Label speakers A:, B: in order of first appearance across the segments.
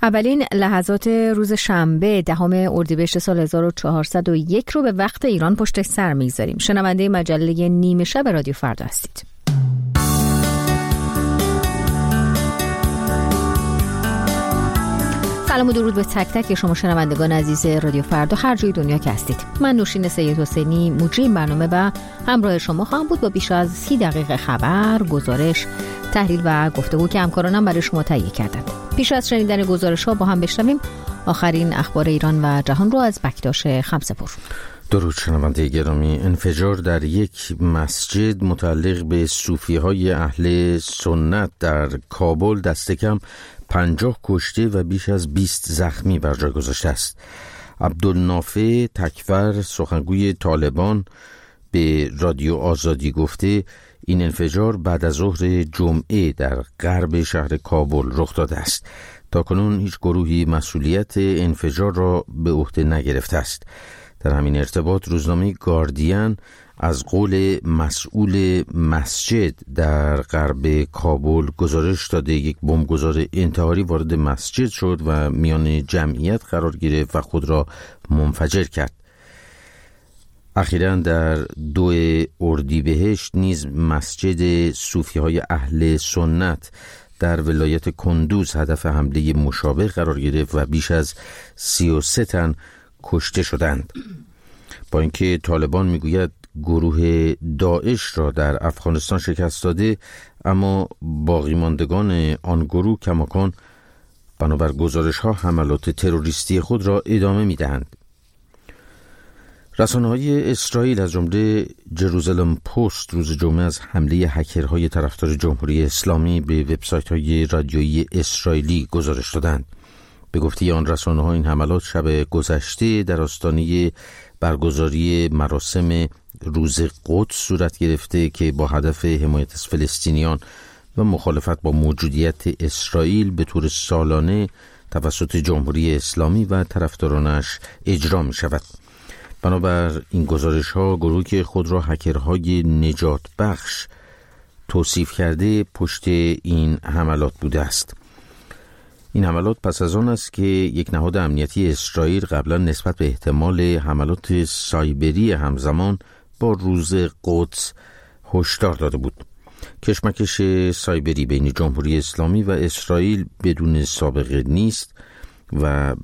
A: اولین لحظات روز شنبه 10 اردیبهشت سال 1401 رو به وقت ایران پشت سر میگذاریم. شنونده مجله نیمه شب رادیو فردا هستید. سلام و درود به تک تک شما شنوندگان عزیز رادیو فردا هر جای دنیا که هستید. من نوشین سید حسینی مجری برنامه و همراه شما خواهم بود با بیش از 30 دقیقه خبر، گزارش، تحلیل و گفتگو که همکارانم برای شما تهیه کردند. پیش از شنیدن گزارش‌ها با هم بشنویم آخرین اخبار ایران و جهان رو از بکتاش خمسه‌پور.
B: درود شنونده گرامی. انفجار در یک مسجد متعلق به صوفی‌های اهل سنت در کابل دست کم 50 کشته و بیش از 20 زخمی بر جای گذاشته است. عبدالنافع تکفر سخنگوی طالبان به رادیو آزادی گفته این انفجار بعد از ظهر جمعه در غرب شهر کابل رخ داده است. تاکنون هیچ گروهی مسئولیت انفجار را به عهده نگرفته است. در همین ارتباط روزنامه گاردین از قول مسئول مسجد در غرب کابل گزارش داده یک بمبگذار انتحاری وارد مسجد شد و میان جمعیت قرار گرفت و خود را منفجر کرد. اخیراً در 2 اردیبهشت نیز مسجد صوفی‌های اهل سنت در ولایت کندوز هدف حمله مشابه قرار گرفت و بیش از 33 تن کشته شدند. با اینکه طالبان میگوید گروه داعش را در افغانستان شکست داده، اما باقی ماندگان آن گروه کماکان بنابر گزارش‌ها حملات تروریستی خود را ادامه می‌دهند. رسانه‌های اسرائیل از جمله جروزالم پست روز جمعه از حمله هکرهای طرفدار جمهوری اسلامی به وبسایت‌های رادیویی اسرائیلی گزارش دادند. به گفته آن رسانه‌ها این حملات شب گذشته در آستانه برگزاری مراسم روز قدس صورت گرفته که با هدف حمایت از فلسطینیان و مخالفت با موجودیت اسرائیل به طور سالانه توسط جمهوری اسلامی و طرفدارانش اجرا می شود. بنابر این گزارش ها گروهی که خود را هکرهای نجات بخش توصیف کرده پشت این حملات بوده است. این حملات پس از آن است که یک نهاد امنیتی اسرائیل قبلا نسبت به احتمال حملات سایبری همزمان با روز قدس هشدار داده بود. کشمکش سایبری بین جمهوری اسلامی و اسرائیل بدون سابقه نیست و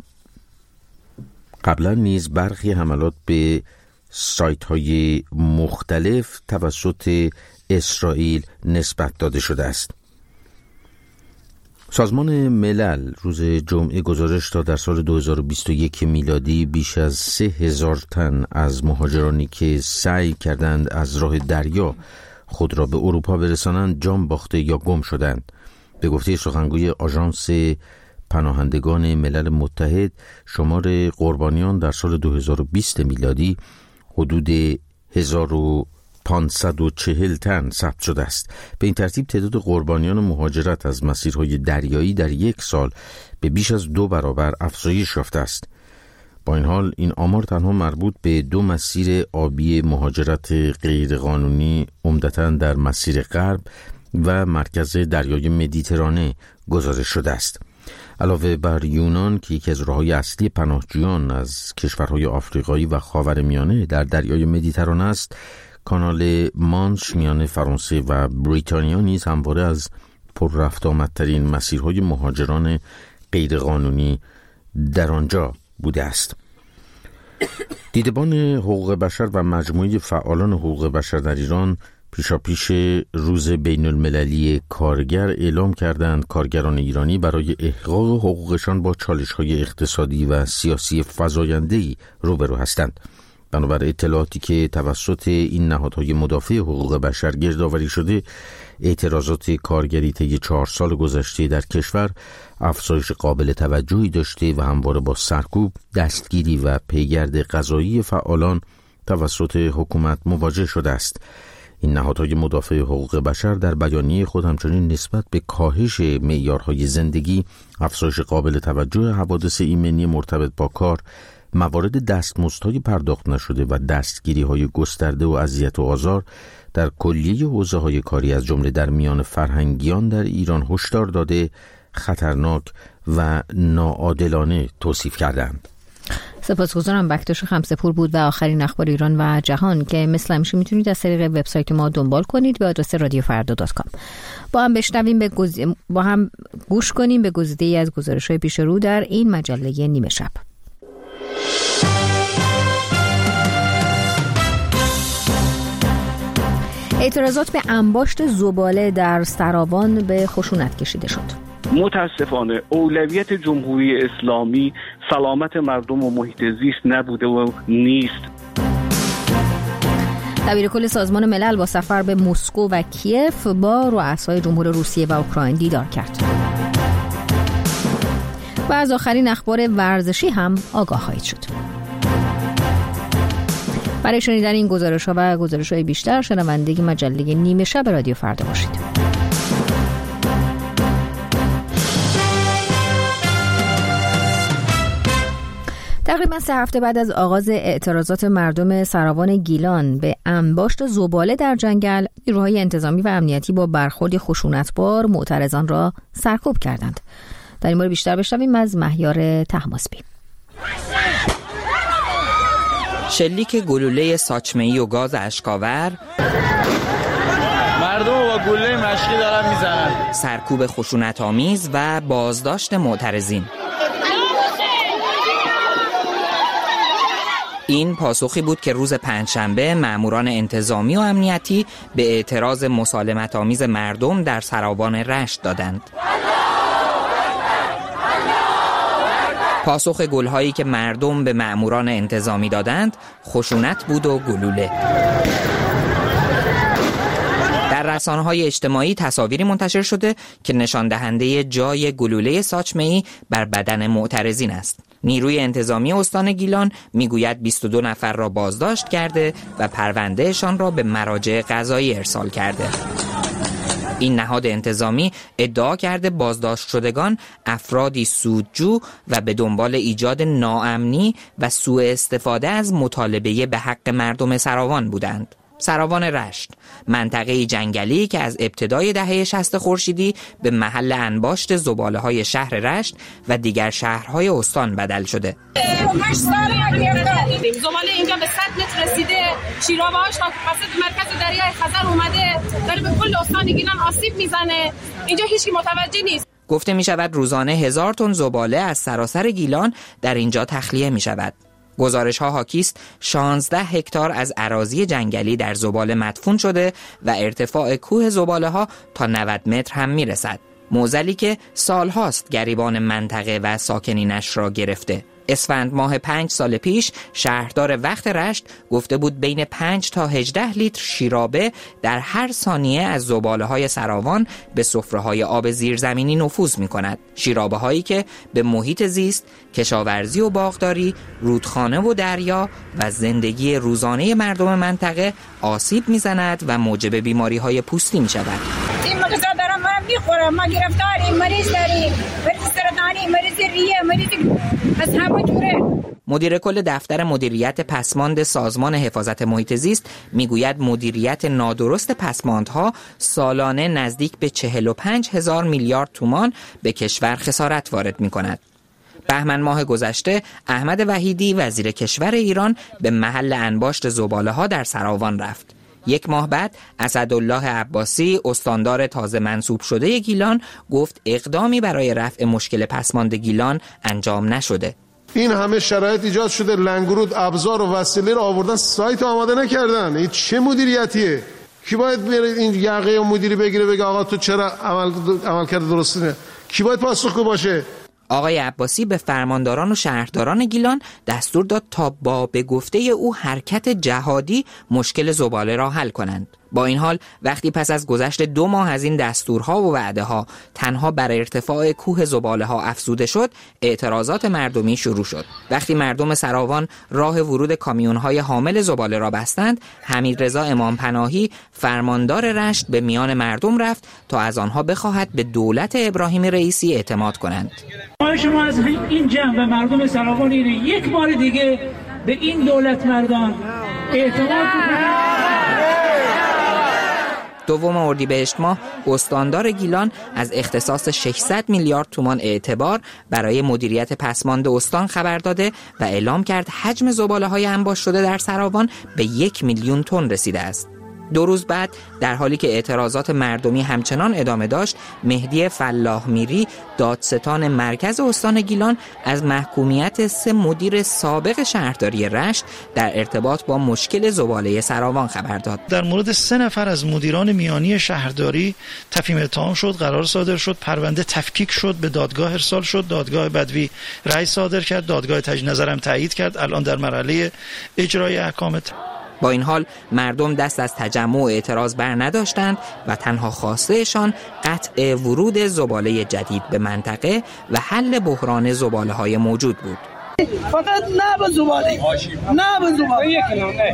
B: قبلا نیز برخی حملات به سایت‌های مختلف توسط اسرائیل نسبت داده شده است. سازمان ملل روز جمعه گزارش داد در سال 2021 میلادی بیش از 3000 تن از مهاجرانی که سعی کردند از راه دریا خود را به اروپا برسانند جان باخته یا گم شدند. به گفته سخنگوی آژانس پناهندگان ملل متحد شمار قربانیان در سال 2020 میلادی حدود 1540 تن ثبت شده است. به این ترتیب تعداد قربانیان مهاجرت از مسیرهای دریایی در یک سال به بیش از 2 برابر افزایش یافته است. با این حال این آمار تنها مربوط به 2 مسیر آبی مهاجرت غیرقانونی عمدتاً در مسیر غرب و مرکز دریای مدیترانه گزارش شده است. علاوه بر یونان که یکی از راه‌های اصلی پناهجویان از کشورهای آفریقایی و خاورمیانه در دریای مدیترانه است، کانال مانش میان فرانسه و بریتانیا نیز همواره از پر رفت آمدترین مسیرهای مهاجران غیرقانونی در آنجا بوده است. دیدبان حقوق بشر و مجموعه فعالان حقوق بشر در ایران پیشاپیش روز بین المللی کارگر اعلام کردند کارگران ایرانی برای احقاق حقوقشان با چالش‌های اقتصادی و سیاسی فزاینده‌ای روبرو هستند. بنابر اطلاعاتی که توسط این نهادهای مدافع حقوق بشر گردآوری شده، اعتراضات کارگری طی 4 سال گذشته در کشور افزایش قابل توجهی داشته و همواره با سرکوب، دستگیری و پیگرد قضایی فعالان توسط حکومت مواجه شده است. این نهادهای مدافع حقوق بشر در بیانیه خود همچنین نسبت به کاهش معیارهای زندگی، افزایش قابل توجه حوادث ایمنی مرتبط با کار، موارد دستمزدهای پرداخت نشده و دستگیری‌های گسترده و اذیت و آزار در کلیه حوزه‌های کاری از جمله در میان فرهنگیان در ایران هشدار داده خطرناک و ناعادلانه توصیف کردند.
A: سپاسگزارم. بکتاش خمسه‌پور بود و آخرین اخبار ایران و جهان که مثل همیشه میتونید از طریق وبسایت ما دنبال کنید به آدرس radiofarda.com. با هم گوش کنیم به گزیده‌ای از گزارش‌های پیش رو در این مجله نیمه شب. اعتراضات به انباشت زباله در سراوان به خشونت کشیده شد.
C: متاسفانه اولویت جمهوری اسلامی سلامت مردم و محیط زیست نبوده و نیست.
A: دبیرکل سازمان ملل با سفر به مسکو و کیف با رؤسای جمهور روسیه و اوکراین دیدار کرد. و از آخرین اخبار ورزشی هم آگاه خواهید شد. برای شنیدن این گزارش‌ها و گزارش‌های بیشتر شنونده مجله نیمه شب رادیو فردا باشید. تقریبا 3 هفته بعد از آغاز اعتراضات مردم سراوان گیلان به انباشت زباله در جنگل، نیروهای انتظامی و امنیتی با برخورد خشونتبار معترضان را سرکوب کردند. در این مورد بیشتر بشنویم از مهیار طهماسبی.
D: شلیک گلوله ساچمه‌ای و گاز اشکاور،
E: مردم با گلوله مشکی دارن میزنن،
D: سرکوب خشونت‌آمیز و بازداشت معترضین. این پاسخی بود که روز پنجشنبه ماموران انتظامی و امنیتی به اعتراض مسالمت‌آمیز مردم در سراوان رشت دادند. پاسخ گل‌هایی که مردم به ماموران انتظامی دادند خشونت بود و گلوله. در رسانه‌های اجتماعی تصاویری منتشر شده که نشان دهنده جای گلوله ساچمه‌ای بر بدن معترضین است. نیروی انتظامی استان گیلان میگوید 22 نفر را بازداشت کرده و پروندهشان را به مراجع قضایی ارسال کرده. این نهاد انتظامی ادعا کرده بازداشت شدگان افرادی سودجو و به دنبال ایجاد ناامنی و سوء استفاده از مطالبه به حق مردم سراوان بودند. سراوان رشت، منطقه جنگلی که از ابتدای دهه 60 خورشیدی به محل انباشت زباله‌های شهر رشت و دیگر شهرهای استان بدل شده.
F: 8 سال زباله اینجا به 100 متر رسیده، شیرابه‌هاش تا وسط مرکز دریای خزر اومده، داره به کل استان گیلان آسیب میزنه. اینجا هیچکی متوجه نیست.
D: گفته می شود روزانه 1000 تن زباله از سراسر گیلان در اینجا تخلیه می شود. گزارش‌ها حاکی است 16 هکتار از اراضی جنگلی در زباله مدفون شده و ارتفاع کوه زباله‌ها تا 90 متر هم می‌رسد. معضلی که سال‌هاست گریبان منطقه و ساکنینش را گرفته. اسفند ماه 5 سال پیش شهردار وقت رشت گفته بود بین 5 تا 18 لیتر شیرابه در هر ثانیه از زباله‌های سراوان به سفره‌های آب زیرزمینی نفوذ می‌کند. شیرابه‌هایی که به محیط زیست، کشاورزی و باغداری، رودخانه و دریا و زندگی روزانه مردم منطقه آسیب می‌زند و موجب بیماری‌های پوستی می‌شود.
F: این مغزا دارم هم می‌خورم، ما گرفتاریم، مریض داریم، مریض سرطانی، مریض ریه، مریض از همه جوره.
D: مدیر کل دفتر مدیریت پسماند سازمان حفاظت محیط زیست میگوید مدیریت نادرست پسماندها سالانه نزدیک به 45,000 میلیارد تومان به کشور خسارت وارد می‌کند. بهمن ماه گذشته احمد وحیدی وزیر کشور ایران به محل انباشت زباله‌ها در سراوان رفت. 1 ماه بعد اسدالله عباسی استاندار تازه منصوب شده گیلان گفت اقدامی برای رفع مشکل پسماند گیلان انجام نشده.
G: این همه شرایط ایجاد شده، لنگرود ابزار و وسیله رو آوردن، سایت آماده نکردن. این چه مدیریتیه؟ کی باید بره این یقه مدیری بگیره بگه آقا تو چرا عمل کرده درست نه؟ کی باید پاسخگو باشه؟
D: آقای عباسی به فرمانداران و شهرداران گیلان دستور داد تا با به گفته او حرکت جهادی مشکل زباله را حل کنند. با این حال وقتی پس از گذشت 2 ماه از این دستورها و وعده‌ها تنها بر ارتفاع کوه زباله‌ها افزوده شد، اعتراضات مردمی شروع شد. وقتی مردم سراوان راه ورود کامیون‌های حامل زباله را بستند، حمیدرضا امامپناهی فرماندار رشت به میان مردم رفت تا از آنها بخواهد به دولت ابراهیم رئیسی اعتماد کنند.
H: شما از این جمع و مردم سراوان اینه یک بار دیگه به این دولت مردان اعتماد کنید.
D: دوم اردیبهشت ماه استاندار گیلان از اختصاص 600 میلیارد تومان اعتبار برای مدیریت پسماند استان خبر داده و اعلام کرد حجم زباله‌های انباشت شده در سراوان به 1 میلیون تن رسیده است. 2 روز بعد در حالی که اعتراضات مردمی همچنان ادامه داشت، مهدی فلاح میری دادستان مرکز استان گیلان از محکومیت 3 مدیر سابق شهرداری رشت در ارتباط با مشکل زباله سراوان خبر داد.
I: در مورد 3 نفر از مدیران میانی شهرداری تفهیم اتهام شد، قرار صادر شد، پرونده تفکیک شد، به دادگاه ارسال شد، دادگاه بدوی رأی صادر کرد، دادگاه تجدید نظرم تایید کرد، الان در مرحله اجرای احکام.
D: با این حال مردم دست از تجمع و اعتراض بر نداشتند و تنها خواستهشان قطع ورود زباله جدید به منطقه و حل بحران زباله‌های موجود بود.
J: فقط نه به زباله.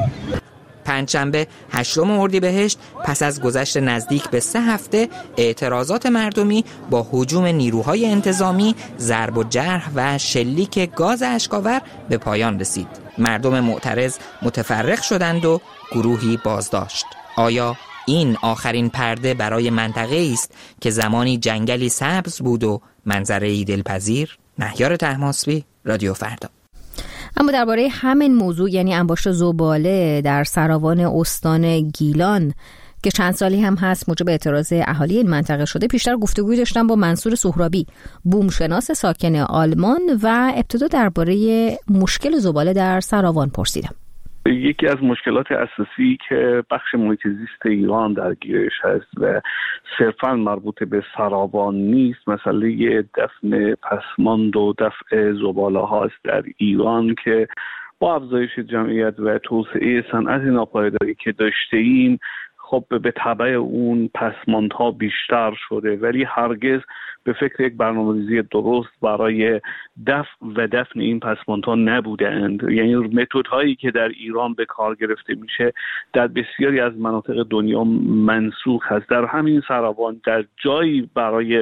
D: پنجشنبه 8 اردیبهشت پس از گذشت نزدیک به 3 هفته اعتراضات مردمی با هجوم نیروهای انتظامی، ضرب و جرح و شلیک گاز اشک‌آور به پایان رسید. مردم معترض متفرق شدند و گروهی بازداشت. آیا این آخرین پرده برای منطقه است که زمانی جنگلی سبز بود و منظره‌ای دلپذیر؟ مهیار طهماسبی، رادیو فردا.
A: اما درباره همین موضوع، یعنی انباشت زباله در سراوان استان گیلان که چند سالی هم هست موجب اعتراض اهالی این منطقه شده، پیشتر گفتگوی داشتم با منصور سهرابی، بومشناس ساکن آلمان، و ابتدا درباره مشکل زباله در سراوان پرسیدم.
C: یکی از مشکلات اساسی که بخش محیط زیست ایران درگیرش هست و صرفاً مربوط به سراوان نیست، مسئله دفن پسماند و دفع زباله هاست در ایران که با افزایش جمعیت و توسعه صنعت ناپایداری که داشته ایم، خب به تبع اون پسماندها بیشتر شده، ولی هرگز به فکر یک برنامه‌ریزی درست برای دفع و دفن این پسماندها نبودند. یعنی متدهایی که در ایران به کار گرفته میشه در بسیاری از مناطق دنیا منسوخ هست. در همین سراوان در جایی برای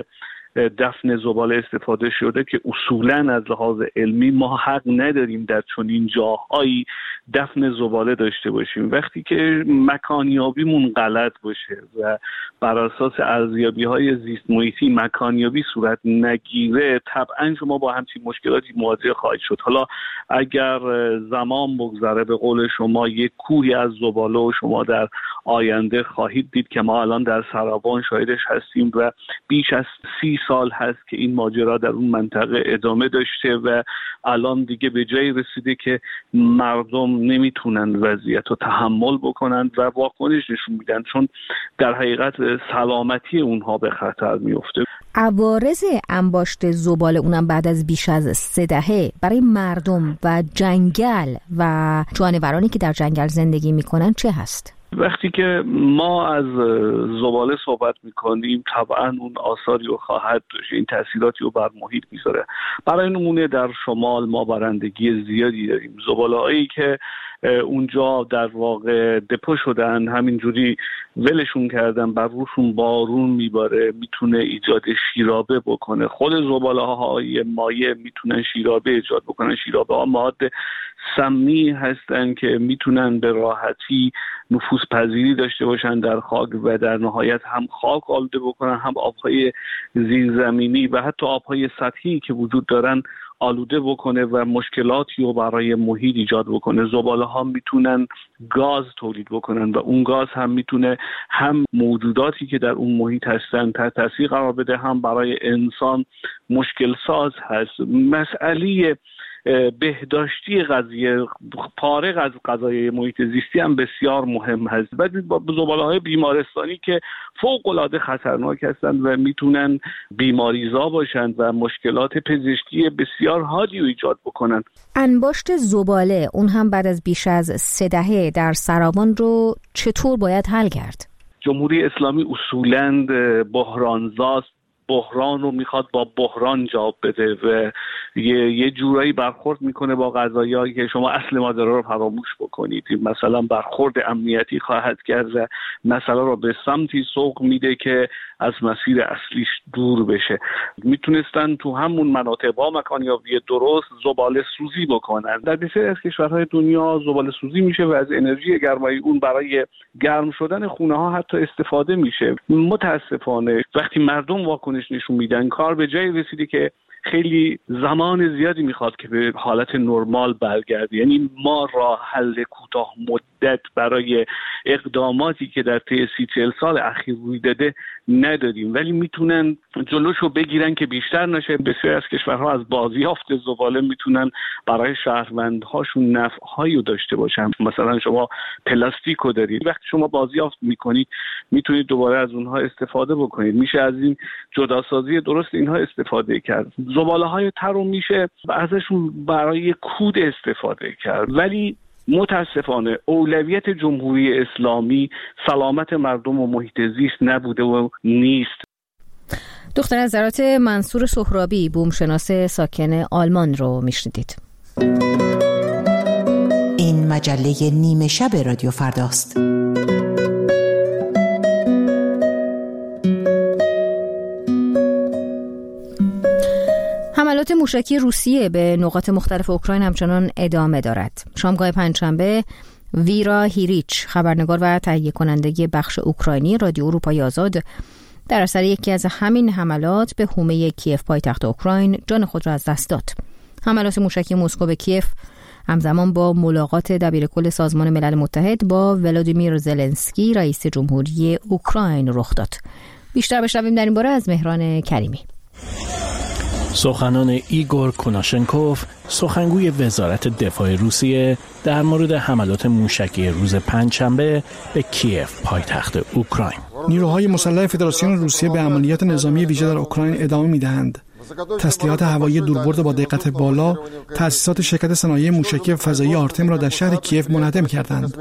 C: دفن زباله استفاده شده که اصولاً از لحاظ علمی ما حق نداریم در چنین جاهایی دفن زباله داشته باشیم. وقتی که مکانیابیمون غلط باشه و بر اساس ارزیابی‌های زیست محیطی مکانیابی صورت نگیره، طبعاً شما با همچین مشکلاتی مواجه خواهید شد. حالا اگر زمان بگذره، به قول شما، یک کوهی از زباله و شما در آینده خواهید دید که ما الان در سراوان شاهدش هستیم و بیش از 30 سال هست که این ماجرا در اون منطقه ادامه داشته و الان دیگه به جایی رسیده که مردم نمیتونن وضعیت رو تحمل بکنن و واکنش نشون میدن، چون در حقیقت سلامتی اونها به خطر میفته.
A: عوارض انباشت زباله، اونم بعد از بیش از 3 دهه، برای مردم و جنگل و جانورانی که در جنگل زندگی میکنن چه هست؟
C: وقتی که ما از زباله صحبت میکنیم، طبعا اون آثاری رو خواهد داشت، این تاثیراتی رو بر محیط میذاره. برای نمونه در شمال ما بارندگی زیادی داریم. زباله‌هایی که اونجا در واقع دپو شدن، همینجوری ولشون کردن، بر روشون بارون میباره، میتونه ایجاد شیرابه بکنه. خود زباله‌های مایع میتونن شیرابه ایجاد بکنن. شیرابه ها مواد سمی هستن که میتونن به راحتی نفوذ پذیری داشته باشن در خاک و در نهایت هم خاک آلوده بکنن، هم آبهای زیرزمینی و حتی آبهای سطحی که وجود دارن آلوده بکنه و مشکلاتی رو برای محیط ایجاد بکنه. زباله ها میتونن گاز تولید بکنن و اون گاز هم میتونه هم موجوداتی که در اون محیط هستن تحت تاثیر قرار بده، هم برای انسان مشکل ساز هست. مسئله بهداشتی قضیه، فارغ از قضایای محیط زیستی، هم بسیار مهم هست. و زباله‌های بیمارستانی که فوق‌العاده خطرناک هستند و میتونن بیماریزا باشند و مشکلات پزشکی بسیار حادی رو ایجاد بکنن.
A: انباشت زباله، اون هم بعد از بیش از 3 دهه در سراوان، رو چطور باید حل کرد؟
C: جمهوری اسلامی اصولاً بحرانزاست بحران رو میخواد با بحران جواب بده و یه جورایی برخورد میکنه با قضایایی که شما اصل ماجرا رو فراموش بکنید. مثلا برخورد امنیتی خواهد کرد و مسئله رو به سمتی سوق میده که از مسیر اصلیش دور بشه. میتونستن تو همون مناطق با مکانیابی درست زباله سوزی بکنن. در بسیاری از کشورهای دنیا زباله سوزی میشه و از انرژی گرمایی اون برای گرم شدن خونه ها حتی استفاده میشه. متاسفانه وقتی مردم واکنش نشون میدن کار به جایی رسیده که خیلی زمان زیادی میخواد که به حالت نرمال برگرده. یعنی ما راه حل کوتاه مدت برای اقداماتی که در طی 30-40 سال اخیر روی داده نداریم، ولی میتونن جلوشو بگیرن که بیشتر نشه. بسیاری از کشورها از بازیافت زباله میتونن برای شهروندهاشون نفعهایی رو داشته باشن. مثلا شما پلاستیکو دارید، وقتی شما بازیافت میکنید میتونید دوباره از اونها استفاده بکنید. میشه از این جداسازی درست اینها استفاده کرد. زباله های تر رو میشه ازشون برای کود استفاده کرد، ولی متاسفانه اولویت جمهوری اسلامی سلامت مردم و محیط زیست نبوده و نیست.
A: دکتر نظرات منصور سهرابی، بومشناس ساکن آلمان رو میشنیدید.
K: این مجله نیمه شب رادیو فرداست.
A: حملات موشکی روسیه به نقاط مختلف اوکراین همچنان ادامه دارد. شامگاه پنجشنبه ویرا هیریچ، خبرنگار و تهیه کننده بخش اوکراینی رادیو اروپای آزاد، در اثر یکی از همین حملات به حومه کیف پایتخت اوکراین جان خود را از دست داد. حملات موشکی مسکو به کیف همزمان با ملاقات دبیرکل سازمان ملل متحد با ولادیمیر زلنسکی رئیس جمهوری اوکراین رخ داد. بیشتر بشنویم در این باره از مهران کریمی.
L: سخنان ایگور کوناشنکوف، سخنگوی وزارت دفاع روسیه، در مورد حملات موشکی روز پنجشنبه به کیف پایتخت اوکراین.
M: نیروهای مسلح فدراسیون روسیه به عملیات نظامی ویژه در اوکراین ادامه می‌دهند. تسلیحات هوایی دوربرد با دقت بالا تأسیسات شرکت صنایع موشکی فضایی آرتم را در شهر کیف منهدم کردند.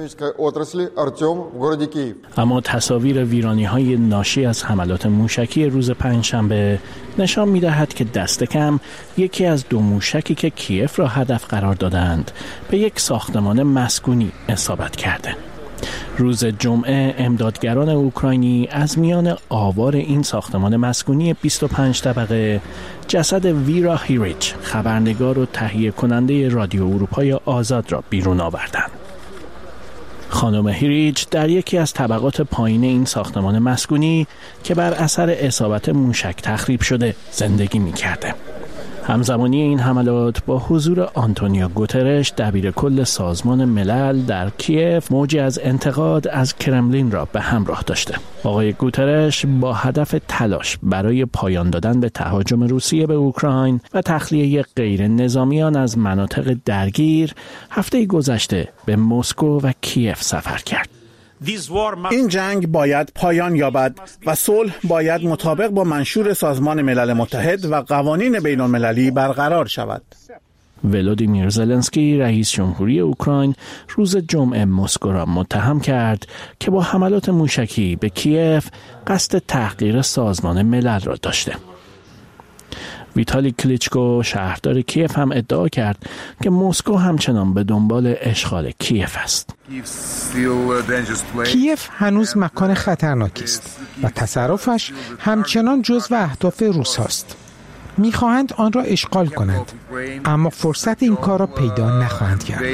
L: اما تصاویر ویرانی‌های ناشی از حملات موشکی روز پنجشنبه نشان می‌دهد که دست کم یکی از دو موشکی که کیف را هدف قرار دادند به یک ساختمان مسکونی اصابت کرده. روز جمعه امدادگران اوکراینی از میان آوار این ساختمان مسکونی 25 طبقه جسد ویرا هیریچ، خبرنگار و تهیه کننده رادیو اروپای آزاد را بیرون آوردند. خانم هیریچ در یکی از طبقات پایین این ساختمان مسکونی که بر اثر اصابت موشک تخریب شده زندگی می‌کرده. همزمانی این حملات با حضور آنتونیو گوترش، دبیرکل سازمان ملل در کیف، موجی از انتقاد از کرملین را به همراه داشته. آقای گوترش با هدف تلاش برای پایان دادن به تهاجم روسیه به اوکراین و تخلیه غیر نظامیان از مناطق درگیر، هفته گذشته به مسکو و کیف سفر کرد.
N: این جنگ باید پایان یابد و صلح باید مطابق با منشور سازمان ملل متحد و قوانین بین المللی برقرار شود.
L: ولادیمیر زلنسکی رئیس جمهوری اوکراین روز جمعه مسکو را متهم کرد که با حملات موشکی به کیف قصد تحقیر سازمان ملل را داشته. ویتالی کلیچکو شهردار کیف هم ادعا کرد که مسکو همچنان به دنبال اشغال کیف است.
O: کیف هنوز مکان خطرناکی است و تصرفش همچنان جزو اهداف روس است. می‌خواهند آن را اشغال کنند، اما فرصت این کار را پیدا نخواهند کرد.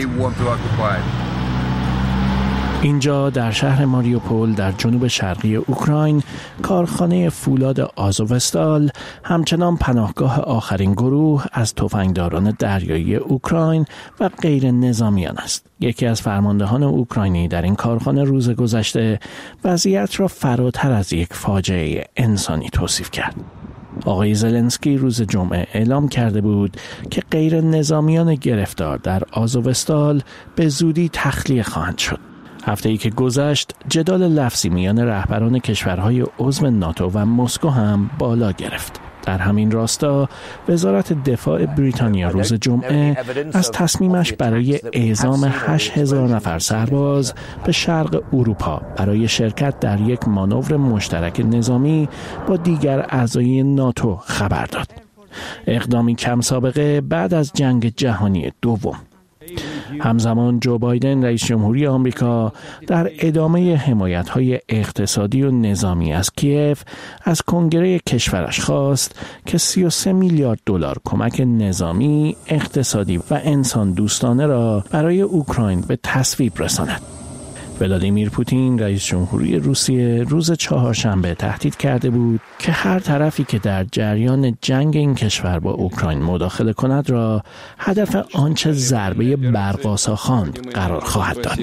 L: اینجا در شهر ماریوپول در جنوب شرقی اوکراین، کارخانه فولاد آزوفستال همچنان پناهگاه آخرین گروه از تفنگداران دریایی اوکراین و غیر نظامیان است. یکی از فرماندهان اوکراینی در این کارخانه روز گذشته وضعیت را فراتر از یک فاجعه انسانی توصیف کرد. آقای زلنسکی روز جمعه اعلام کرده بود که غیر نظامیان گرفتار در آزوفستال به زودی تخلیه خواهند شد. هفته‌ای که گذشت جدال لفظی میان رهبران کشورهای عضو ناتو و مسکو هم بالا گرفت. در همین راستا وزارت دفاع بریتانیا روز جمعه از تصمیمش برای اعزام 8,000 نفر سرباز به شرق اروپا برای شرکت در یک مانور مشترک نظامی با دیگر اعضای ناتو خبر داد. اقدامی کم سابقه بعد از جنگ جهانی دوم. همزمان جو بایدن رئیس جمهوری آمریکا در ادامه حمایت‌های اقتصادی و نظامی از کیف از کنگره کشورش خواست که 33 میلیارد دلار کمک نظامی، اقتصادی و انسان دوستانه را برای اوکراین به تصویب رساند. ولادیمیر پوتین رئیس جمهوری روسیه روز چهارشنبه تهدید کرده بود که هر طرفی که در جریان جنگ این کشور با اوکراین مداخله کند را هدف آنچه ضربه برق‌آسا خواند قرار خواهد داد.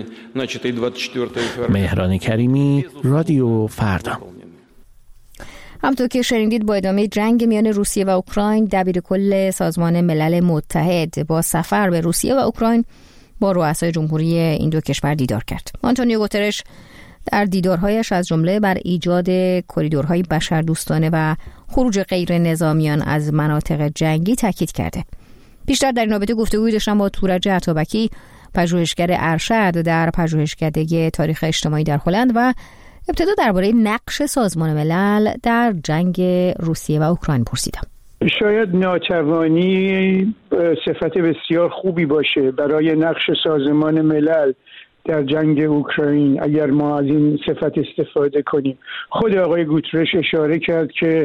L: مهران کریمی، رادیو فردا.
A: همونطور که شنیدید با ادامه جنگ میان روسیه و اوکراین، دبیرکل سازمان ملل متحد با سفر به روسیه و اوکراین با رؤسای جمهوری این دو کشور دیدار کرد. آنتونیو گوترش در دیدارهایش از جمله بر ایجاد کریدورهای بشردوستانه و خروج غیر نظامیان از مناطق جنگی تاکید کرده. بیشتر در این رابطه گفتگوی داشتم با تورج عطابکی، پژوهشگر ارشد در پژوهشکده تاریخ اجتماعی در هلند و ابتدا درباره نقش سازمان ملل در جنگ روسیه و اوکراین پرسیدم.
P: شاید ناتوانی صفت بسیار خوبی باشه برای نقش سازمان ملل در جنگ اوکراین اگر ما از این صفت استفاده کنیم. خود آقای گوترش اشاره کرد که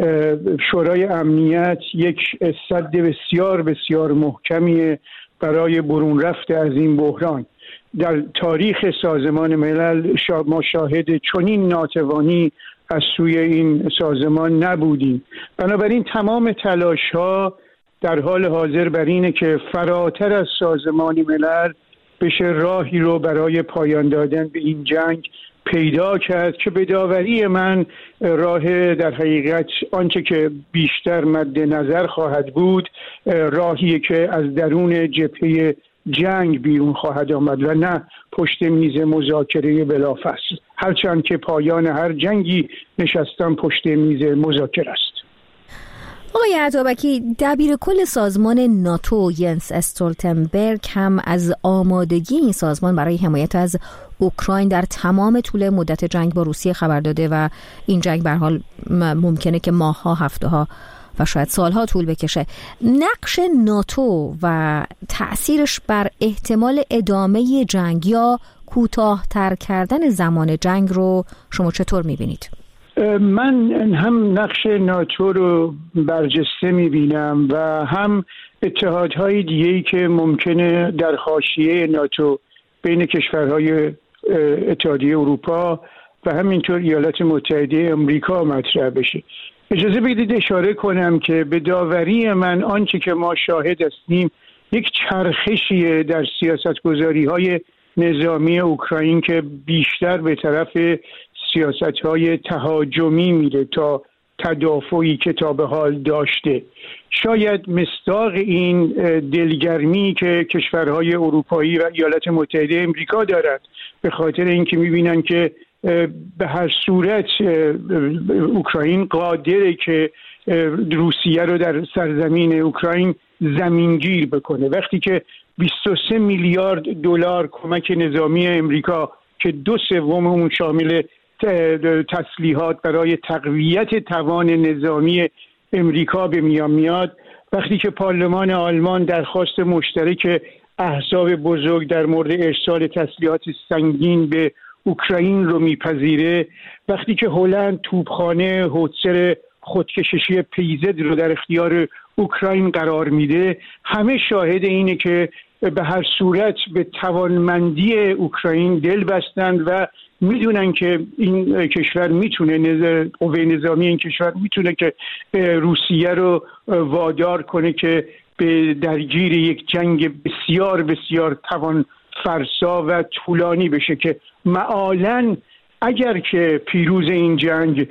P: شورای امنیت یک سد بسیار بسیار محکمی برای برون رفت از این بحران. در تاریخ سازمان ملل ما شاهد چنین ناتوانی از سوی این سازمان نبودیم. بنابراین تمام تلاش‌ها در حال حاضر بر اینه که فراتر از سازمان ملل بشه راهی رو برای پایان دادن به این جنگ پیدا کرد که به داوری من راه در حقیقت آنچه که بیشتر مد نظر خواهد بود راهیه که از درون جبهه جنگ بیرون خواهد آمد و نه پشت میز مذاکره بلافاصله، هرچند که پایان هر جنگی نشستن پشت میز مذاکره است.
A: آقای عطابکی، دبیرکل سازمان ناتو ینس استولتنبرگ هم از آمادگی این سازمان برای حمایت از اوکراین در تمام طول مدت جنگ با روسیه خبر داده و این جنگ به هر حال ممکنه که ماه‌ها، هفته‌ها و شاید سالها طول بکشه. نقش ناتو و تأثیرش بر احتمال ادامه جنگ یا کوتاه‌تر کردن زمان جنگ رو شما چطور می‌بینید؟
P: من هم نقش ناتو رو برجسته می‌بینم و هم اتحادهای دیگه‌ای که ممکنه در حاشیه ناتو بین کشورهای اتحادیه اروپا و همینطور ایالات متحده آمریکا مطرح بشه. اجازه بدید اشاره کنم که به داوری من آنچه که ما شاهد هستیم یک چرخشیه در سیاستگذاری‌های نظامی اوکراین که بیشتر به طرف سیاست‌های تهاجمی میره تا تدافعی که تا به حال داشته. شاید مصداق این دلگرمی که کشورهای اروپایی و ایالات متحده آمریکا دارد به خاطر اینکه می‌بینن که به هر صورت اوکراین قادره که روسیه رو در سرزمین اوکراین زمینگیر بکنه. وقتی که 23 میلیارد دلار کمک نظامی امریکا که 2/3 اون شامل تسلیحات برای تقویت توان نظامی امریکا به میان میاد، وقتی که پارلمان آلمان درخواست مشترک احزاب بزرگ در مورد ارسال تسلیحات سنگین به اوکراین رو میپذیره، وقتی که هلند توپخانه هوتسر خودکشی پیزد رو در اختیار اوکراین قرار میده، همه شاهد اینه که به هر صورت به توانمندی اوکراین دل بستند و میدونن که این کشور میتونه، قوه نظامی این کشور میتونه که روسیه رو وادار کنه که به درگیر یک جنگ بسیار بسیار توان فرسا و طولانی بشه که معالاً اگر که پیروز این جنگ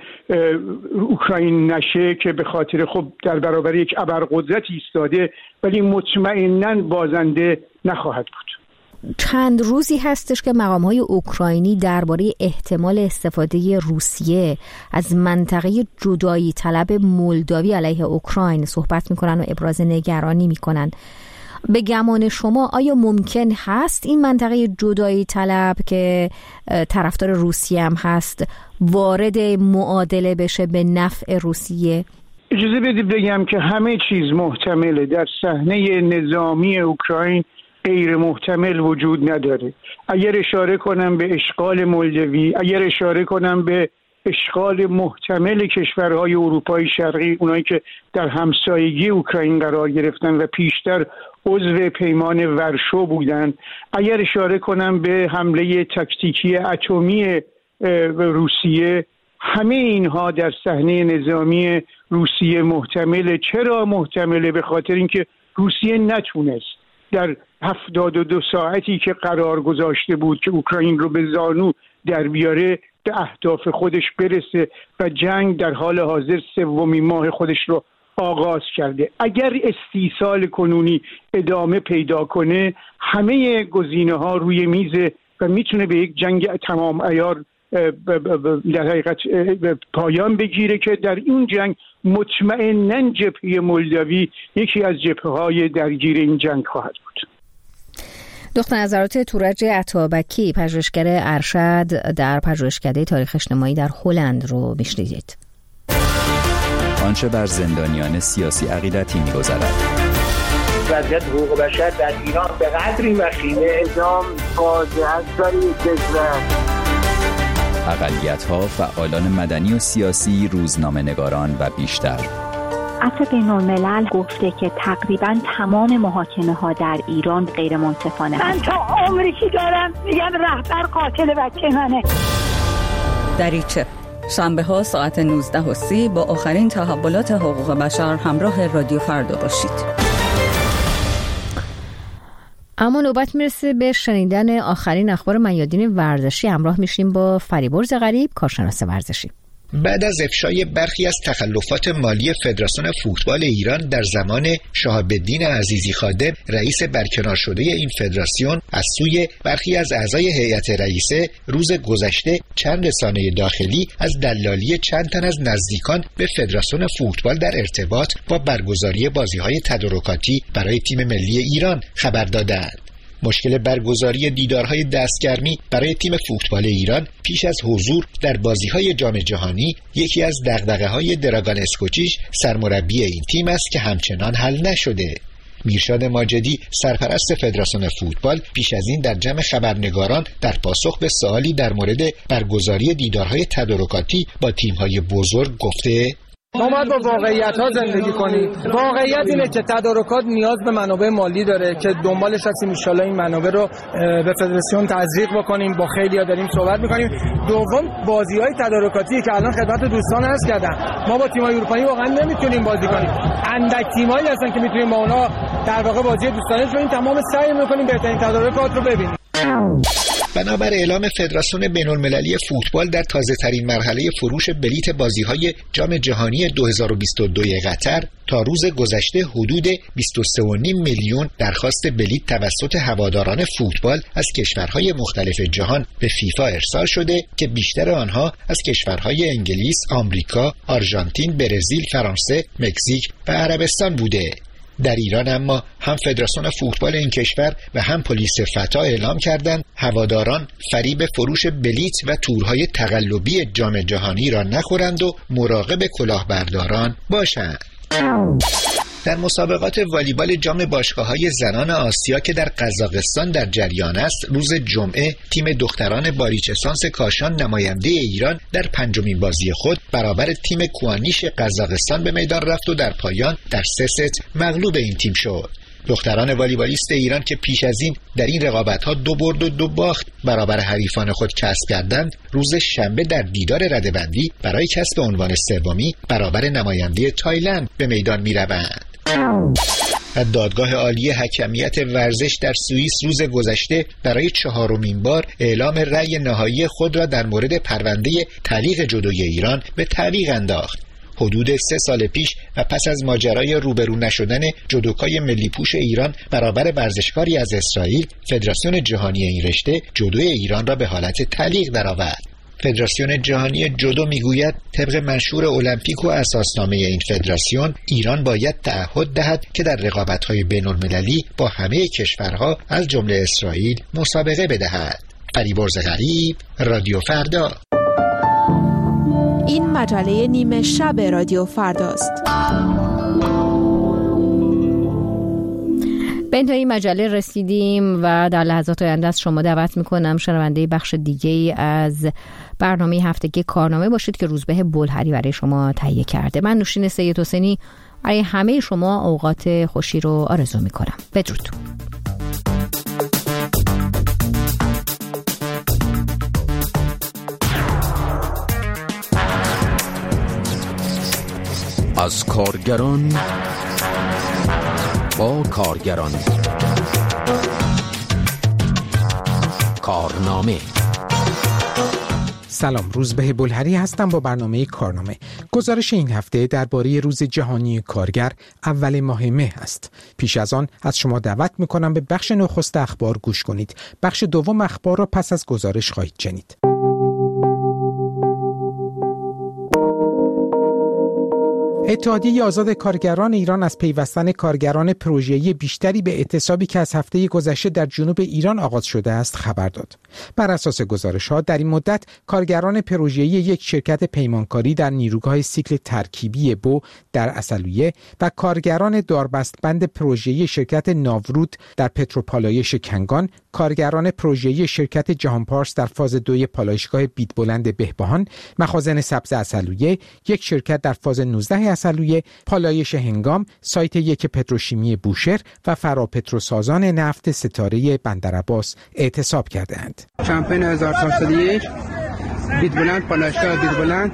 P: اوکراین نشه که به خاطر خب در برابر یک ابرقدرت ایستاده، ولی مطمئناً بازنده نخواهد بود.
A: چند روزی هستش که مقام‌های اوکراینی درباره احتمال استفاده روسیه از منطقه جدایی طلب مولداوی علیه اوکراین صحبت میکنن و ابراز نگرانی میکنن. به گمان شما آیا ممکن هست این منطقه جدایی طلب که طرفدار روسیه هم هست وارد معادله بشه به نفع روسیه؟
P: اجازه بدید بگم که همه چیز محتمله. در صحنه نظامی اوکراین غیر محتمل وجود نداره. اگر اشاره کنم به اشغال مولدوی، اگر اشاره کنم به اشغال محتمل کشورهای اروپای شرقی، اونایی که در همسایگی اوکراین قرار گرفتن و پیشتر عضو پیمان ورشو بودن، اگر اشاره کنم به حمله تاکتیکی اتمی روسیه، همه اینها در صحنه نظامی روسیه محتمله. چرا محتمله؟ به خاطر اینکه روسیه نتونست در 72 ساعتی که قرار گذاشته بود که اوکراین رو به زانو در بیاره به اهداف خودش برسه و جنگ در حال حاضر سومین ماه خودش رو آغاز کرده. اگر استیصال کنونی ادامه پیدا کنه، همه گزینه‌ها روی میزه و میتونه به یک جنگ تمام عیار در حقیقت پایان بگیره که در این جنگ مطمئناً جبهه مولداوی یکی از جبهه‌های درگیر این جنگ خواهد بود.
A: دکتر نظرات تورج عطابکی، پژوهشگر ارشد در پژوهشکده تاریخ اجتماعی در هلند رو میشنیدید.
Q: آنچه بر زندانیان سیاسی عقیدتی می‌گذرد.
J: وضعیت حقوق بشر در ایران به قدری وخیمه، اعدام فاجعه است در این کشور.
Q: اقلیت‌ها، فعالان مدنی و سیاسی، روزنامه‌نگاران و بیشتر.
R: عفو بین‌الملل گفته که تقریباً تمام محاکمه‌ها در ایران غیر منصفانه
S: من تا عمری که دارم میگم رهبر قاتل بچه منه.
T: دریچه شنبه‌ها ساعت 19:30 با آخرین تحولات حقوق بشر همراه رادیو فردا باشید.
A: اما نوبت میرسه به شنیدن آخرین اخبار میادین ورزشی. همراه میشیم با فریبرز غریب، کارشناس ورزشی.
U: بعد از افشای برخی از تخلفات مالی فدراسیون فوتبال ایران در زمان شهاب‌الدین عزیزی خادم، رئیس برکنار شده این فدراسیون، از سوی برخی از اعضای هیئت رئیسه، روز گذشته چند رسانه داخلی از دلالی چند تن از نزدیکان به فدراسیون فوتبال در ارتباط با برگزاری بازی‌های تدارکاتی برای تیم ملی ایران خبر دادند. مشکل برگزاری دیدارهای دستگرمی برای تیم فوتبال ایران پیش از حضور در بازی‌های جام جهانی یکی از دغدغه‌های دراگان اسکوچیچ، سرمربی این تیم است که همچنان حل نشده. میرشاد ماجدی، سرپرست فدراسیون فوتبال، پیش از این در جمع خبرنگاران در پاسخ به سوالی در مورد برگزاری دیدارهای تدارکاتی با تیم‌های بزرگ گفته:
V: ما باید با واقعیت‌ها زندگی کنیم. واقعیت اینه که تدارکات نیاز به منابع مالی داره که دنبالش هستیم. ان شاءالله این منابع رو به فدراسیون تزریق بکنیم. با خیلی‌ها داریم صحبت می‌کنیم. دوم، بازی‌های تدارکاتی که الان خدمت دوستان عرض کردم، ما با تیم‌های اروپایی واقعا نمی‌تونیم بازی کنیم. اندک تیمایی هستن که می‌تونیم با اونها در واقع بازی دوستانه کنیم. تمام سعی می‌کنیم بهترین تدارکات رو ببینیم.
U: بنابر اعلام فدراسیون بین‌المللی فوتبال، در تازه‌ترین مرحله فروش بلیت بازی‌های جام جهانی 2022 قطر تا روز گذشته حدود 23.5 میلیون درخواست بلیت توسط هواداران فوتبال از کشورهای مختلف جهان به فیفا ارسال شده که بیشتر آنها از کشورهای انگلیس، آمریکا، آرژانتین، برزیل، فرانسه، مکزیک و عربستان بوده. در ایران اما هم فدراسیون فوتبال این کشور و هم پلیس فتا اعلام کردند هواداران فریب فروش بلیت و تورهای تقلبی جام جهانی را نخورند و مراقب کلاهبرداران باشند. در مسابقات والیبال جام باشگاه‌های زنان آسیا که در قزاقستان در جریان است، روز جمعه تیم دختران باریچسانس کاشان نماینده ایران در پنجمین بازی خود برابر تیم کوانیش قزاقستان به میدان رفت و در پایان در 3 ست مغلوب این تیم شد. دختران والیبالیست ایران که پیش از این در این رقابت‌ها 2 برد و 2 باخت برابر حریفان خود کسب کردند، روز شنبه در دیدار رده‌بندی برای کسب عنوان سومی برابر نماینده تایلند به میدان می‌روند. دادگاه عالی حکمیت ورزش در سوئیس روز گذشته برای 4مین بار اعلام رأی نهایی خود را در مورد پرونده تعلیق جدوی ایران به تعویق انداخت. حدود 3 سال پیش و پس از ماجرای روبرو نشدن جودوکای ملی پوش ایران برابر ورزشکاری از اسرائیل، فدراسیون جهانی این رشته جودوی ایران را به حالت تعلیق درآورد. فدراسیون جهانی جودو میگوید طبق منشور المپیک و اساسنامه این فدراسیون، ایران باید تعهد دهد که در رقابت‌های بین‌المللی با همه کشورها از جمله اسرائیل مسابقه بدهد. فریبرز غریب، رادیو فردا.
B: این مجله نیمه شب رادیو فرداست.
A: به انتهای مجله رسیدیم و در لحظات آینده از شما دعوت میکنم شنونده بخش دیگه از برنامه هفتگی کارنامه باشید که روزبه بلهری برای شما تهیه کرده. من نوشین سید حسینی برای همه شما اوقات خوشی رو آرزو میکنم. بدرود.
E: از کارگران با کارگران. کارنامه.
O: سلام، روزبه بلهری هستم با برنامه کارنامه. گزارش این هفته درباره روز جهانی کارگر اول ماه مه است. پیش از آن از شما دعوت میکنم به بخش نخست اخبار گوش کنید. بخش دوم اخبار را پس از گزارش خواهید شنید. اتحادیه آزاد کارگران ایران از پیوستن کارگران پروژه‌ای بیشتری به اعتصابی که از هفته گذشته در جنوب ایران آغاز شده است خبر داد. بر اساس گزارش‌ها در این مدت کارگران پروژه‌ای یک شرکت پیمانکاری در نیروگاه سیکل ترکیبی بو در عسلویه و کارگران داربستبند پروژه‌ای شرکت ناورود در پتروپالایش کنگان، کارگران پروژه‌ای شرکت جهانپارس در فاز 2 پالایشگاه بیدبلند بهبهان، مخازن سبز عسلویه، یک شرکت در فاز 19 عسلویه، پالایش هنگام، سایت 1 پتروشیمی بوشهر و فراپتروسازان نفت ستاره بندرعباس اعتصاب کردند.
W: کمپین 1401 بیدبلند، پالایشگاه بیدبلند.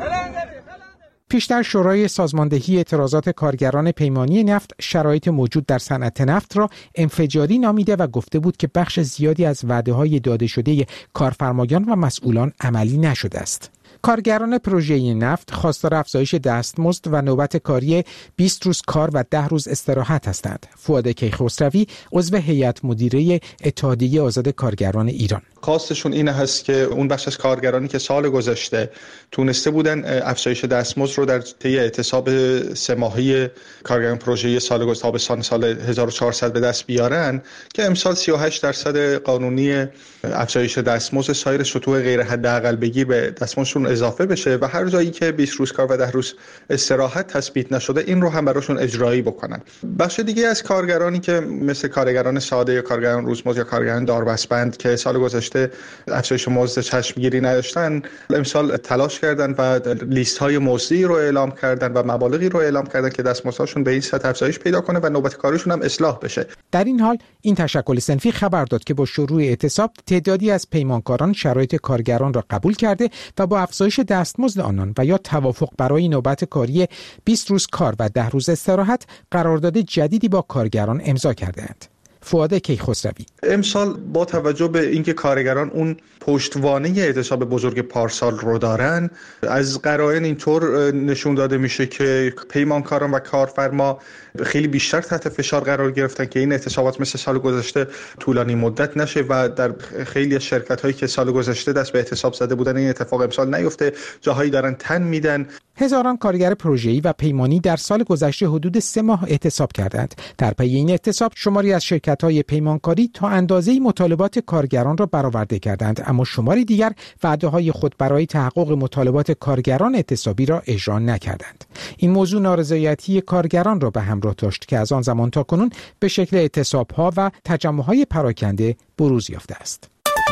O: پیشتر شورای سازماندهی اعتراضات کارگران پیمانی نفت شرایط موجود در صنعت نفت را انفجاری نامیده و گفته بود که بخش زیادی از وعده‌های داده شده کارفرمایان و مسئولان عملی نشده است. کارگران پروژه نفت خواستار افزایش دستمزد و نوبت کاری 20 روز کار و 10 روز استراحت هستند. فؤاد کیخسروی عضو هیئت مدیره اتحادیه آزاد کارگران ایران:
X: خواستشون این هست که اون بخش از کارگرانی که سال گذشته تونسته بودن افزایش دستمزد رو در طی اعتصاب 3 ماهه کارگران پروژه سال گذشته سال 1400 به دست بیارن، که امسال 38% قانونی افزایش دستمزد سایر سطوح غیر حداقل بگیر به دستمزدشون اضافه بشه و هر جایی که 20 روز کار و 10 روز استراحت تثبیت نشده این رو هم براشون اجرایی بکنن. بخش دیگه از کارگرانی که مثل کارگران ساده یا کارگران روزمزد یا کارگران داربستبند که سال گذشته افزایش مزد چشمگیری نداشتن، امسال تلاش کردن و لیست های مزدی رو اعلام کردن و مبالغی رو اعلام کردن که دستمزدشون به این سطح افزایش پیدا کنه و نوبت کاریشون هم اصلاح بشه.
O: در این حال این تشکل صنفی خبر داد که با شروع اعتصاب تعدادی از پیمانکاران شرایط کارگران را قبول کرده و با افزایش دستمزد آنان و یا توافق برای نوبت کاری 20 روز کار و 10 روز استراحت قرارداد جدیدی با کارگران امضا کردند. فؤاد کیخسروی:
X: امسال با توجه به اینکه کارگران اون پشتوانه اعتصاب بزرگ پارسال رو دارن، از قرائن اینطور نشون داده میشه که پیمانکاران و کارفرما خیلی بیشتر تحت فشار قرار گرفتن که این اعتصابات مثل سال گذشته طولانی مدت نشه و در خیلی از شرکت‌هایی که سال گذشته دست به اعتصاب زده بودن این اتفاق امسال نیفته، جاهایی دارن تن میدن.
O: هزاران کارگر پروژه‌ای و پیمانی در سال گذشته حدود 3 ماه اعتصاب کردند. در پی این اعتصاب شماری از شرکت‌های پیمانکاری تا اندازه‌ای مطالبات کارگران را برآورده کردند، اما شماری دیگر وعده‌های خود برای تحقق مطالبات کارگران اعتصابی را اجرا نکردند. این موضوع نارضایتی کارگران را به همراه داشت که از آن زمان تا کنون به شکل اعتصاب‌ها و تجمع‌های پراکنده بروز یافته است.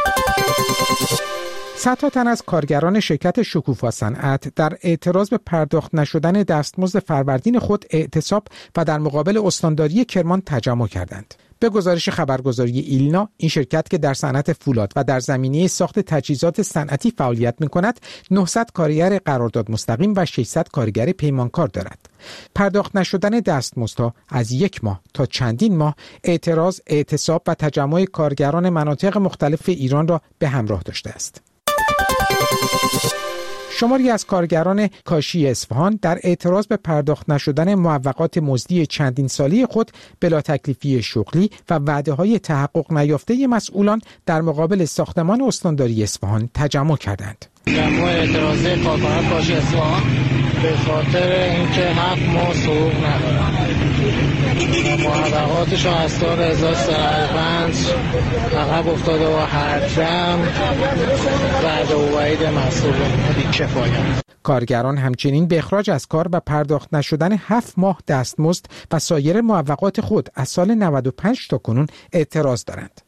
O: صدها تن از کارگران شرکت شکوفا صنعت در اعتراض به پرداخت نشدن دستمزد فروردین خود اعتصاب و در مقابل استانداری کرمان تجمع کردند. به گزارش خبرگزاری ایلنا، این شرکت که در صنعت فولاد و در زمینه ساخت تجهیزات صنعتی فعالیت می‌کند، 900 کارگر قرارداد مستقیم و 600 کارگر پیمانکار دارد. پرداخت نشدن دستمزدها از 1 ماه تا چندین ماه اعتراض، اعتصاب و تجمع کارگران مناطق مختلف ایران را به همراه داشته است. شماری از کارگران کاشی اصفهان در اعتراض به پرداخت نشدن معوقات مزدی چندین ساله خود بلا تکلیفی شغلی و وعده‌های تحقق نیافته مسئولان در مقابل ساختمان استانداری اصفهان تجمع کردند.
F: جمع اعتراضی کارکنان کاشی اصفهان به خاطر اینکه 7 ماه حقوق ندارن. معوقاتشون از سال 1305 عقب افتاده و هر جمع وعده و وعید مسئولان بی‌کفایت.
O: کارگران همچنین به اخراج از کار و پرداخت نشدن 7 ماه دستمزد و سایر معوقات خود از سال 95 تا کنون اعتراض دارند.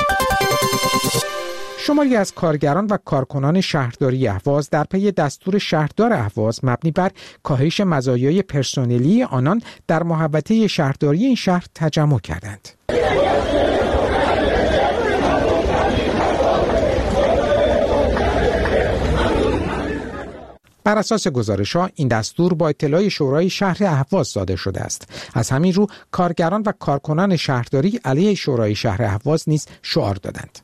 O: شماری از کارگران و کارکنان شهرداری اهواز در پی دستور شهردار اهواز مبنی بر کاهش مزایای پرسنلی آنان در محوطه شهرداری این شهر تجمع کردند. بر اساس گزارش‌ها این دستور با اطلاع شورای شهر اهواز صادر شده است. از همین رو کارگران و کارکنان شهرداری علیه شورای شهر اهواز نیز شعار دادند.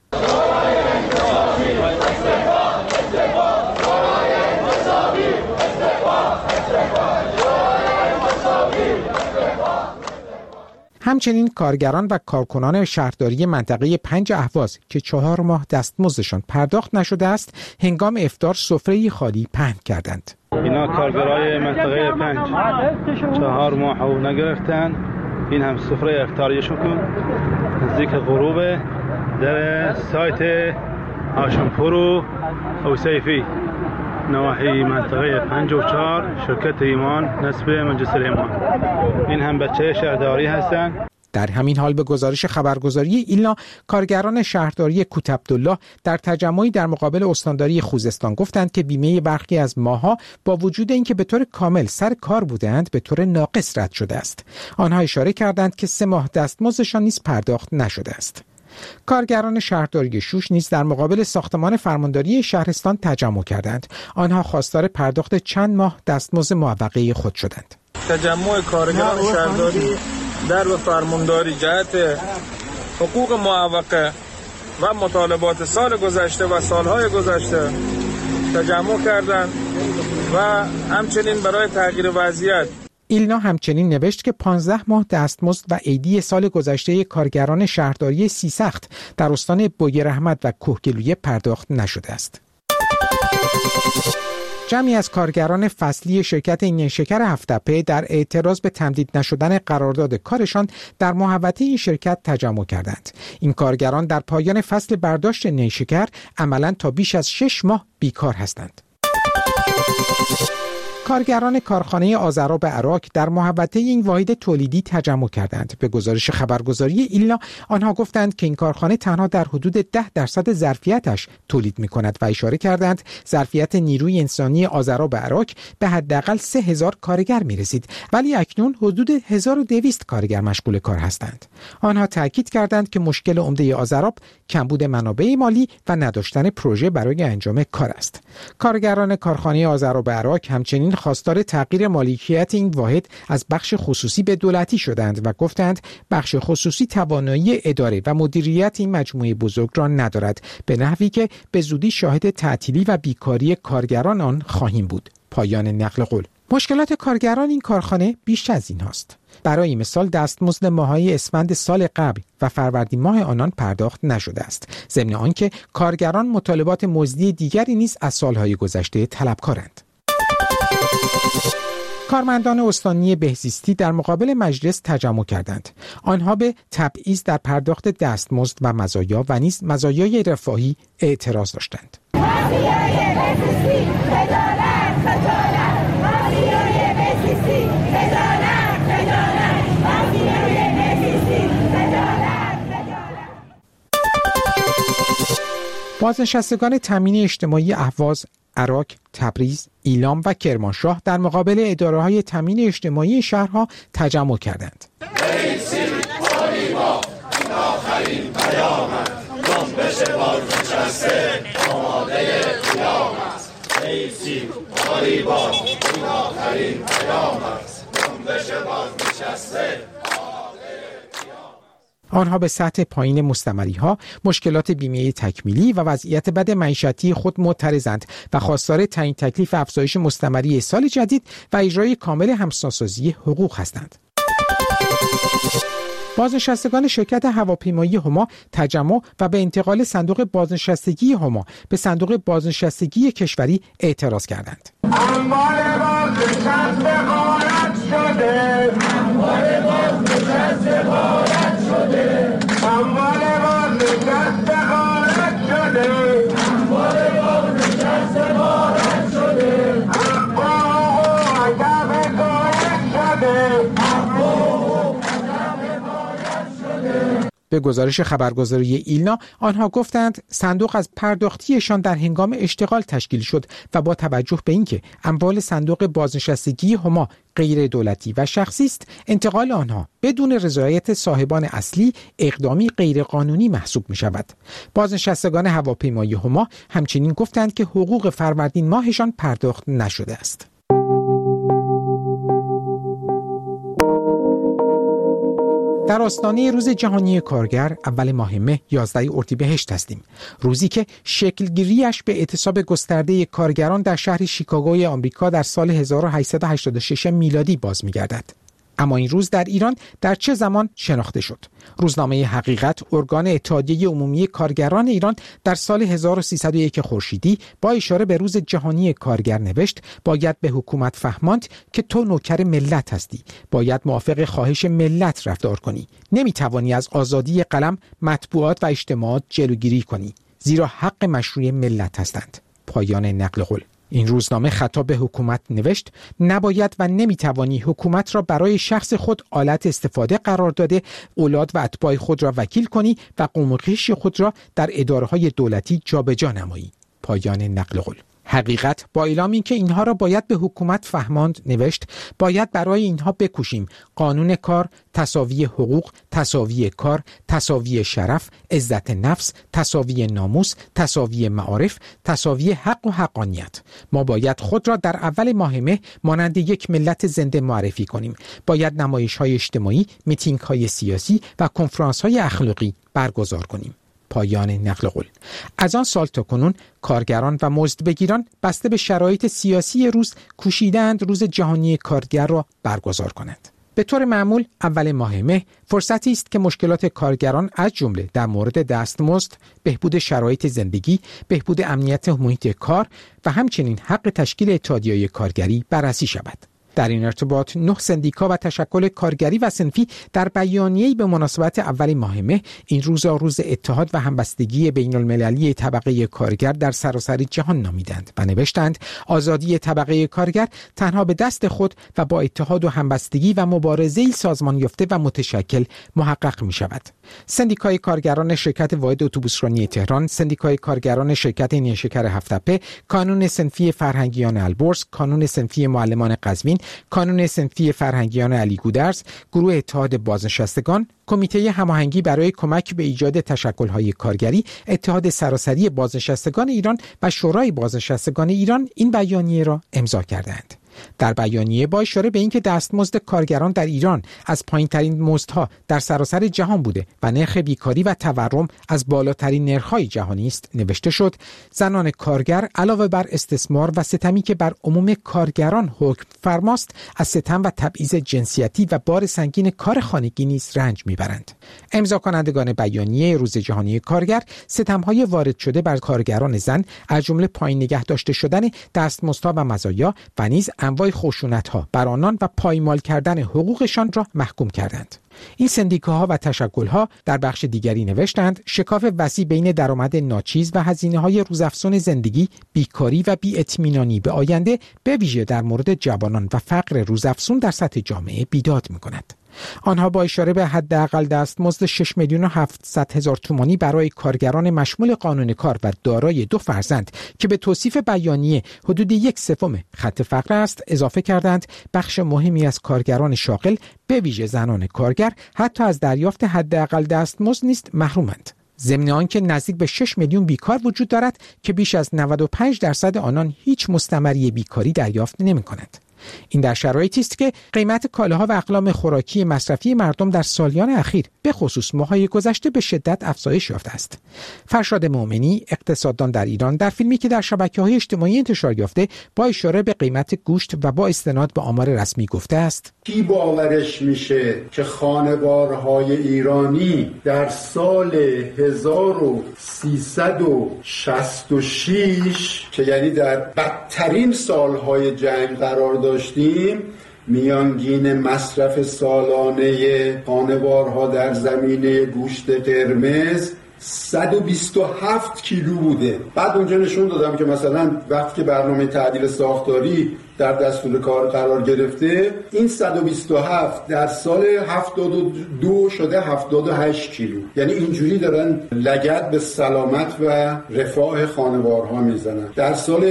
O: همچنین کارگران و کارکنان شهرداری منطقه 5 اهواز که 4 ماه دستمزدشان پرداخت نشده است، هنگام افطار سفره خالی پهن کردند.
G: اینا کارگرای منطقه 5 4 ماه حقوق نگرفتن. این هم سفره افطاریشون نزدیک غروب در سایت هاشمپور و اوسیفی نواحی منطقه 5 و 4 شرکت ایمان نسب مجلس ایمان. این هم بچه شهرداری هستند.
O: در همین حال به گزارش خبرگزاری ایلنا، کارگران شهرداری کوتعبدالله در تجمعی در مقابل استانداری خوزستان گفتند که بیمه برخی از ماها با وجود اینکه به طور کامل سر کار بودند به طور ناقص رد شده است. آنها اشاره کردند که 3 ماه دستمزدشان نیز پرداخت نشده است. کارگران شهرداری شوش نیز در مقابل ساختمان فرمانداری شهرستان تجمع کردند. آنها خواستار پرداخت چند ماه دستمزد معوقه خود شدند.
H: تجمع کارگران شهرداری در به فرمانداری جهت حقوق معوقه و مطالبات سال گذشته و سالهای گذشته تجمع کردند و همچنین برای تغییر وضعیت.
O: ایلنا همچنین نوشت که 15 ماه دستمزد و عیدی سال گذشته کارگران شهرداری سیسخت در استان بویراحمد و کوهگیلویه پرداخت نشده است. جمعی از کارگران فصلی شرکت نیشکر هفت‌تپه در اعتراض به تمدید نشدن قرارداد کارشان در محوطه این شرکت تجمع کردند. این کارگران در پایان فصل برداشت نیشکر عملاً تا بیش از 6 ماه بیکار هستند. کارگران کارخانه آذراب عراق در محوطه این واحد تولیدی تجمع کردند. به گزارش خبرگزاری ایلنا، آنها گفتند که این کارخانه تنها در حدود 10% ظرفیتش تولید می‌کند و اشاره کردند ظرفیت نیروی انسانی آذراب عراق به حداقل 3000 کارگر می‌رسید، ولی اکنون حدود 1200 کارگر مشغول کار هستند. آنها تاکید کردند که مشکل عمده آذراب کمبود منابع مالی و نداشتن پروژه برای انجام کار است. کارگران کارخانه آذراب عراق همچنین خواستار تغییر مالکیت این واحد از بخش خصوصی به دولتی شدند و گفتند بخش خصوصی توانایی اداره و مدیریت این مجموعه بزرگ را ندارد، به نحوی که به زودی شاهد تعطیلی و بیکاری کارگران آن خواهیم بود. پایان نقل قول. مشکلات کارگران این کارخانه بیش از این هاست. برای مثال دستمزد ماه‌های اسفند سال قبل و فروردین ماه آنان پرداخت نشده است، ضمن آنکه کارگران مطالبات مزدی دیگری نیز از سالهای گذشته طلبکارند. کارمندان استانی بهزیستی در مقابل مجلس تجمع کردند. آنها به تبعیض در پرداخت دستمزد و مزایا و نیز مزایای رفاهی اعتراض داشتند. بازنشستگان تامین اجتماعی اهواز، عراق، تبریز، ایلام و کرمانشاه در مقابل اداره‌های تامین اجتماعی شهرها تجمع کردند. آنها به سطح پایین مستمری‌ها، مشکلات بیمه تکمیلی و وضعیت بد معیشتی خود معترضند و خواستار تعیین تکلیف افزایش مستمری سال جدید و اجرای کامل همسان‌سازی حقوق هستند. بازنشستگان شرکت هواپیمایی هما تجمع و به انتقال صندوق بازنشستگی هما به صندوق بازنشستگی کشوری اعتراض کردند. به گزارش خبرگزاری ایلنا آنها گفتند صندوق از پرداختیشان در هنگام اشتغال تشکیل شد و با توجه به اینکه اموال صندوق بازنشستگی هما غیر دولتی و شخصی است، انتقال آنها بدون رضایت صاحبان اصلی اقدامی غیر قانونی محسوب می شود. بازنشستگان هواپیمایی هما همچنین گفتند که حقوق فروردین ماهشان پرداخت نشده است. در آستانه روز جهانی کارگر اول ماه مه 11 اردیبهشت هستیم، روزی که شکلگیریش به اعتصاب گسترده کارگران در شهر شیکاگوی آمریکا در سال 1886 میلادی باز می‌گردد. اما این روز در ایران در چه زمان شناخته شد؟ روزنامه حقیقت، ارگان اتحادیه عمومی کارگران ایران، در سال 1301 خورشیدی با اشاره به روز جهانی کارگر نوشت: باید به حکومت فهماند که تو نوکر ملت هستی، باید موافق خواهش ملت رفتار کنی، نمیتوانی از آزادی قلم، مطبوعات و اجتماعات جلوگیری کنی، زیرا حق مشروع ملت هستند. پایان نقل قول. این روزنامه خطاب به حکومت نوشت: نباید و نمیتوانی حکومت را برای شخص خود آلت استفاده قرار داده، اولاد و اتباع خود را وکیل کنی و قوم و خویش خود را در اداره‌های دولتی جابجا نمایی. پایان نقل قول. حقیقت با اعلام اینکه اینها را باید به حکومت فهماند نوشت: باید برای اینها بکوشیم قانون کار، تساوی حقوق، تساوی کار، تساوی شرف، عزت نفس، تساوی ناموس، تساوی معارف، تساوی حق و حقانیت. ما باید خود را در اول ماه مه مانند یک ملت زنده معرفی کنیم. باید نمایش‌های اجتماعی، میتینگ‌های سیاسی و کنفرانس‌های اخلاقی برگزار کنیم. پایان نقل قول. از آن سال تا کنون کارگران و مزدبگیران بسته به شرایط سیاسی روز کوشیدند روز جهانی کارگر را برگزار کنند. به طور معمول اول ماه مه فرصتی است که مشکلات کارگران از جمله در مورد دستمزد، بهبود شرایط زندگی، بهبود امنیت محیط کار و همچنین حق تشکیل اتحادیه‌های کارگری بررسی شود. در این ارتباط 9 سندیکا و تشکل کارگری و صنفی در بیانیه‌ای به مناسبت اول ماه مه این روز را روز اتحاد و همبستگی بین‌المللی طبقه کارگر در سراسر جهان نامیدند و نوشتند: آزادی طبقه کارگر تنها به دست خود و با اتحاد و همبستگی و مبارزه‌ای سازمان یافته و متشکل محقق می‌شود. سندیکای کارگران شرکت واحد اتوبوسرانی تهران، سندیکای کارگران شرکت نیشکر هفت‌تپه، کانون صنفی فرهنگیان البرز، کانون صنفی معلمان قزوین، کانون صنفی فرهنگیان علی گودرز، گروه اتحاد بازنشستگان، کمیته هماهنگی برای کمک به ایجاد تشکل‌های کارگری، اتحاد سراسری بازنشستگان ایران و شورای بازنشستگان ایران این بیانیه را امضا کردند. در بیانیه با اشاره به اینکه دستمزد کارگران در ایران از پایین‌ترین مزدها در سراسر جهان بوده و نرخ بیکاری و تورم از بالاترین نرخ‌های جهانی است نوشته شد: زنان کارگر علاوه بر استثمار و ستمی که بر عموم کارگران حکم فرماست، از ستم و تبعیض جنسیتی و بار سنگین کار خانگی نیز رنج میبرند. امضا کنندگان بیانیه روز جهانی کارگر ستم‌های وارد شده بر کارگران زن از جمله پایین نگه داشته شدن دستمزدها و مزایا و نیز انواع خشونت‌ها بر آنان و پایمال کردن حقوقشان را محکوم کردند. این سندیکاها و تشکل‌ها در بخش دیگری نوشتند: شکاف وسیع بین درآمد ناچیز و هزینه‌های روزافزون زندگی، بیکاری و بی‌اطمینانی به آینده به ویژه در مورد جوانان و فقر روزافزون در سطح جامعه بیداد می‌کند. آنها با اشاره به حداقل دستمزد 6,700,000 تومانی برای کارگران مشمول قانون کار و دارای 2 فرزند که به توصیف بیانیه حدود 1/3 خط فقر است اضافه کردند: بخش مهمی از کارگران شاغل به ویژه زنان کارگر حتی از دریافت حداقل دستمزد نیز محرومند. ضمن آنکه نزدیک به 6 میلیون بیکار وجود دارد که بیش از 95% آنان هیچ مستمری بیکاری دریافت نمی‌کنند. این در شرایطی است که قیمت کالاها و اقلام خوراکی مصرفی مردم در سالیان اخیر به خصوص ماه‌های گذشته به شدت افزایش یافته است. فرشاد مومنی، اقتصاددان در ایران، در فیلمی که در شبکه‌های اجتماعی انتشار یافته با اشاره به قیمت گوشت و با استناد به آمار رسمی گفته است:
C: کی باورش میشه که خانوارهای ایرانی در سال 1366 که یعنی در بدترین سالهای جنگ قرار داشتیم، میانگین مصرف سالانه خانوارها در زمینه گوشت قرمز 127 کیلو بوده. بعد اونجا نشون دادم که مثلا وقتی که برنامه تعدیل ساختاری در دستور کار قرار گرفته، این 127 در سال 72 شده 78 کیلو. یعنی اینجوری دارن لگد به سلامت و رفاه خانوارها میزنن. در سال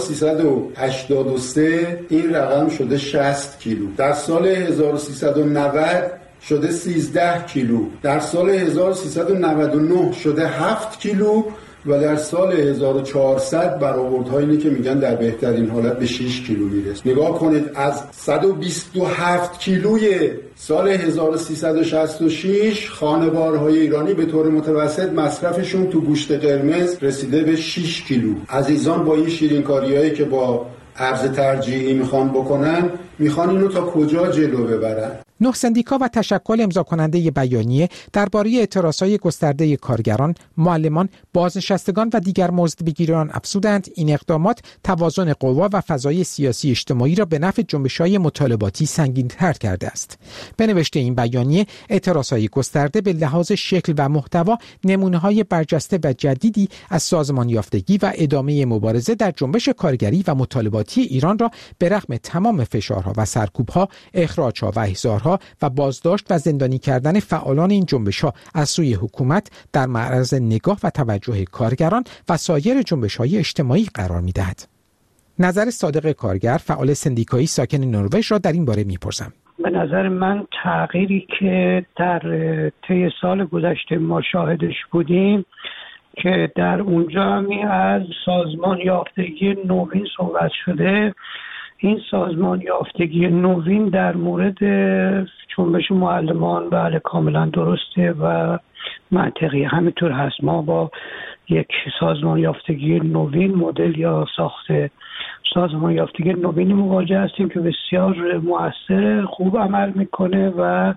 C: 1383 این رقم شده 60 کیلو. در سال 1390 شده 13 کیلو. در سال 1399 شده 7 کیلو و در سال 1400 برآوردها اینه که میگن در بهترین حالت به 6 کیلو میرسه. نگاه کنید، از 127 کیلوی سال 1366 خانوارهای ایرانی به طور متوسط مصرفشون تو گوشت قرمز رسیده به 6 کیلو. عزیزان با این شیرینکاریایی که با ارز ترجیحی میخوان بکنن، میخوان اینو تا کجا جلو ببرن؟
O: 9 سندیکا و تشکل امضا کننده بیانیه درباره اعتراضهای گسترده کارگران، معلمان، بازنشستگان و دیگر مزدبگیران افزودند این اقدامات توازن قوا و فضای سیاسی اجتماعی را به نفع جنبش‌های مطالباتی سنگین‌تر کرده است. به نوشته این بیانیه، اعتراضهای گسترده به لحاظ شکل و محتوا نمونه‌های برجسته و جدیدی از سازمان یافتگی و ادامه مبارزه در جنبش کارگری و مطالباتی ایران را به رغم تمام فشارها و سرکوب‌ها، اخراج‌ها و احضارها و بازداشت و زندانی کردن فعالان این جنبش‌ها از سوی حکومت در معرض نگاه و توجه کارگران و سایر جنبش‌های اجتماعی قرار می‌دهد. نظر صادق کارگر، فعال سندیکایی ساکن نروژ را در این باره می‌پرسم.
P: به نظر من تغییری که در طی سال گذشته ما شاهدش بودیم که در اونجا همی از سازمان یافتگی نوین صحبت شده، این سازمان یافتگی نوین در مورد جنبش معلمان بله کاملا درسته و منطقی، همینطور هست. ما با یک سازمان یافتگی نوین مدل یا ساخت سازمان یافتگی نوینی مواجه هستیم که بسیار مؤثر، خوب عمل میکنه و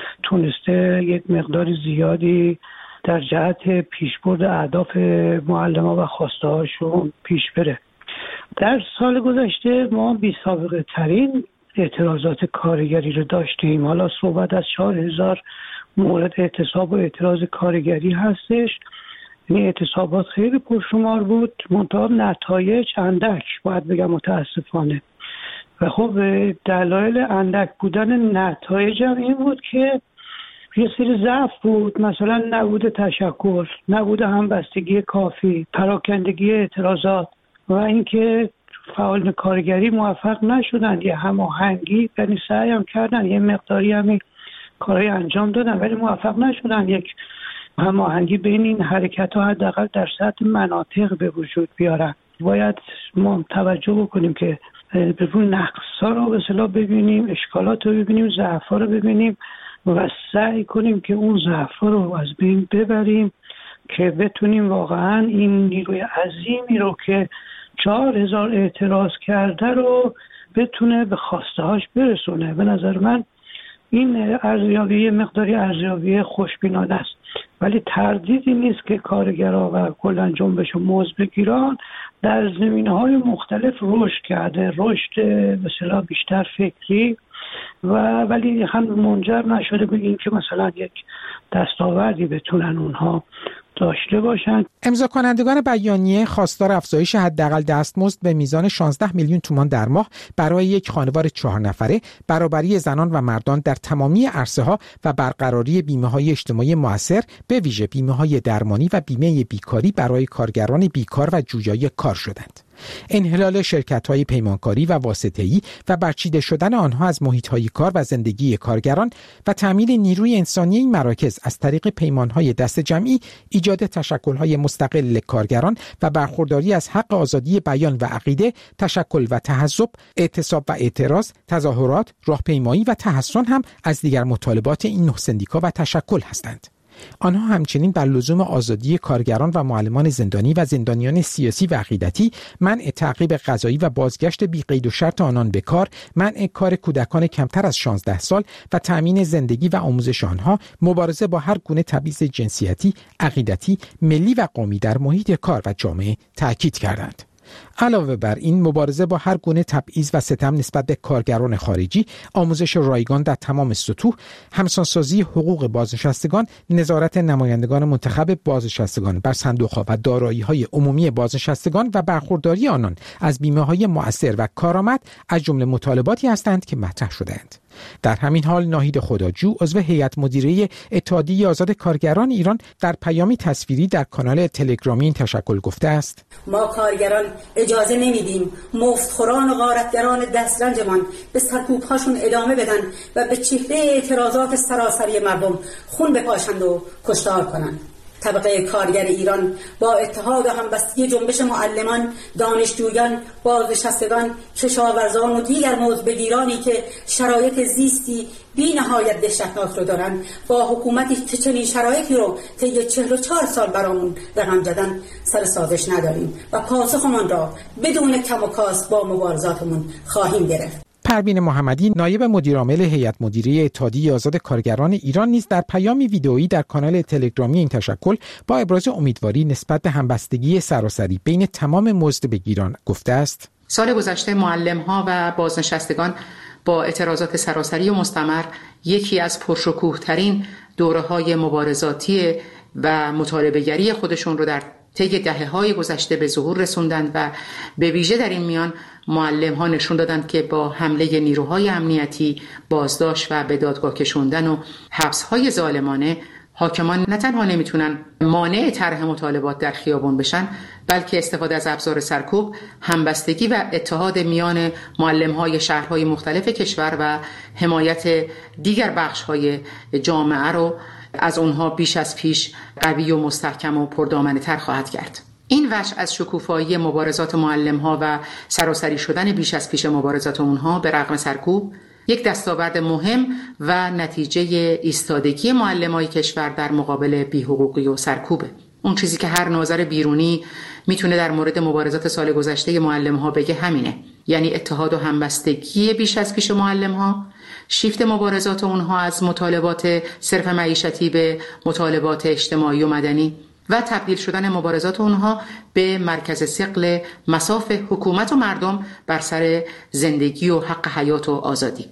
P: تونسته یک مقدار زیادی در جهت پیشبرد اهداف معلمان و خواسته هاشون پیش بره. در سال گذشته ما بی سابقه ترین اعتراضات کارگری رو داشتیم. حالا صحبت از 4000 مورد اعتصاب و اعتراض کارگری هستش. این اعتصابات خیلی پرشمار بود، منتها نتایج اندک، باید بگم متاسفانه. و خب دلایل اندک بودن نتایج هم این بود که یه سری ضعف بود، مثلا نبود تشکر، نبود همبستگی کافی، پراکندگی اعتراضات و اینکه فعالان کارگری موفق نشدن یه هماهنگی، یعنی سعی هم کردن یه مقداری همین کارهای انجام دادن ولی موفق نشدن یک هماهنگی بین این حرکت‌ها حداقل در سطح مناطق به وجود بیارن. باید ما توجه بکنیم که به اون نقص‌ها رو به اصطلاح ببینیم، اشکالات رو ببینیم، ضعف‌ها رو ببینیم و سعی کنیم که اون ضعف‌ها رو از بین ببریم که بتونیم واقعا این نیروی عظیمی رو که 4000 اعتراض کرده رو بتونه به خواسته‌هاش برسونه. به نظر من این ارزیابی مقداری ارزیابی خوشبینانه است، ولی تردیدی نیست که کارگرها و کلاً جنبش مزدبگیران در زمینه‌های مختلف رشد کرده، رشد به اصطلاح بیشتر فکری ولی هم منجر نشده به این که مثلا یک دستاوردی بتونن اونها داشته باشند.
O: امضا کنندگان بیانیه خواستار افزایش حداقل دستمزد به میزان 16 میلیون تومان در ماه برای یک خانوار 4 نفره، برابری زنان و مردان در تمامی عرصه‌ها و برقراری بیمه‌های اجتماعی مؤثر، به ویژه بیمه‌های درمانی و بیمه بیکاری برای کارگران بیکار و جویای کار شدند. انحلال شرکت‌های پیمانکاری و واسطه‌ای و برچیده شدن آنها از محیط‌های کار و زندگی کارگران و تأمین نیروی انسانی این مراکز از طریق پیمان‌های دست جمعی، ایجاد تشکل‌های مستقل کارگران و برخورداری از حق آزادی بیان و عقیده، تشکل و تحزب، اعتصاب و اعتراض، تظاهرات، راهپیمایی و تحصن هم از دیگر مطالبات این نوع سندیکا و تشکل هستند. آنها همچنین بر لزوم آزادی کارگران و معلمان زندانی و زندانیان سیاسی و عقیدتی، منع تعقیب قضایی و بازگشت بی قید و شرط آنان به کار، منع کار کودکان کمتر از 16 سال و تأمین زندگی و آموزش آنها، مبارزه با هر گونه تبعیض جنسیتی، عقیدتی، ملی و قومی در محیط کار و جامعه تأکید کردند. علاوه بر این، مبارزه با هر گونه تبعیض و ستم نسبت به کارگران خارجی، آموزش رایگان در تمام سطوح، همسانسازی حقوق بازنشستگان، نظارت نمایندگان منتخب بازنشستگان بر صندوق‌ها و دارایی‌های عمومی بازنشستگان و برخورداری آنان از بیمه‌های مؤثر و کارآمد از جمله مطالباتی هستند که مطرح شده‌اند. در همین حال ناهید خداجو، عضو هیئت مدیره اتحادیه آزاد کارگران ایران، در پیامی تصویری در کانال تلگرامی این تشکل گفته است:
D: ما کارگران اجازه نمیدیم مفتخوران و غارتگران دسترنجمان به سرکوب‌هاشون ادامه بدن و به چهره اعتراضات سراسری مردم خون بپاشند و کشتار کنند. طبقه کارگر ایران با اتحاد و همبستگی جنبش معلمان، دانشجویان، بازنشستگان، کشاورزان و دیگر موضوع‌بگیرانی که شرایط زیستی بی نهایت دهشتناک رو دارن، با حکومتی که چنین شرایطی رو طی 44 سال برامون رقم زدن سر سازش نداریم و پاسخمان را بدون کم و کاست با مبارزاتمون خواهیم گرفت.
O: پروین محمدی، نایب مدیرعامل هیئت مدیره اتحادیه آزاد کارگران ایران، نیز در پیامی ویدئویی در کانال تلگرامی این تشکل با ابراز امیدواری نسبت به همبستگی سراسری بین تمام مزدبگیران گفته است:
I: سال گذشته معلم‌ها و بازنشستگان با اعتراضات سراسری و مستمر یکی از پرشکوه‌ترین دوره‌های مبارزاتی و مطالبه‌گری خودشون رو در طی دهه‌های گذشته به ظهور رسوندند و به ویژه در این میان معلم‌ها نشون دادند که با حمله نیروهای امنیتی، بازداشت و به دادگاه کشوندن و حبس‌های ظالمانه، حاکمان نه تنها نمیتونن مانع طرح مطالبات در خیابان بشن، بلکه استفاده از ابزار سرکوب، همبستگی و اتحاد میان معلم‌های شهرهای مختلف کشور و حمایت دیگر بخش‌های جامعه رو از اونها بیش از پیش قوی و مستحکم و پردامنه‌تر خواهد کرد. این وجه از شکوفایی مبارزات معلم‌ها و سراسری شدن بیش از پیش مبارزات اونها به رغم سرکوب، یک دستاورد مهم و نتیجه ایستادگی معلمای کشور در مقابل بی‌حقوقی و سرکوبه. اون چیزی که هر ناظر بیرونی میتونه در مورد مبارزات سال گذشته معلم‌ها بگه همینه، یعنی اتحاد و همبستگی بیش از پیش معلم‌ها، شیفت مبارزات اونها از مطالبات صرف معیشتی به مطالبات اجتماعی و مدنی و تبدیل شدن مبارزات اونها به مرکز ثقل مصاف حکومت و مردم بر سر زندگی و حق حیات و آزادی.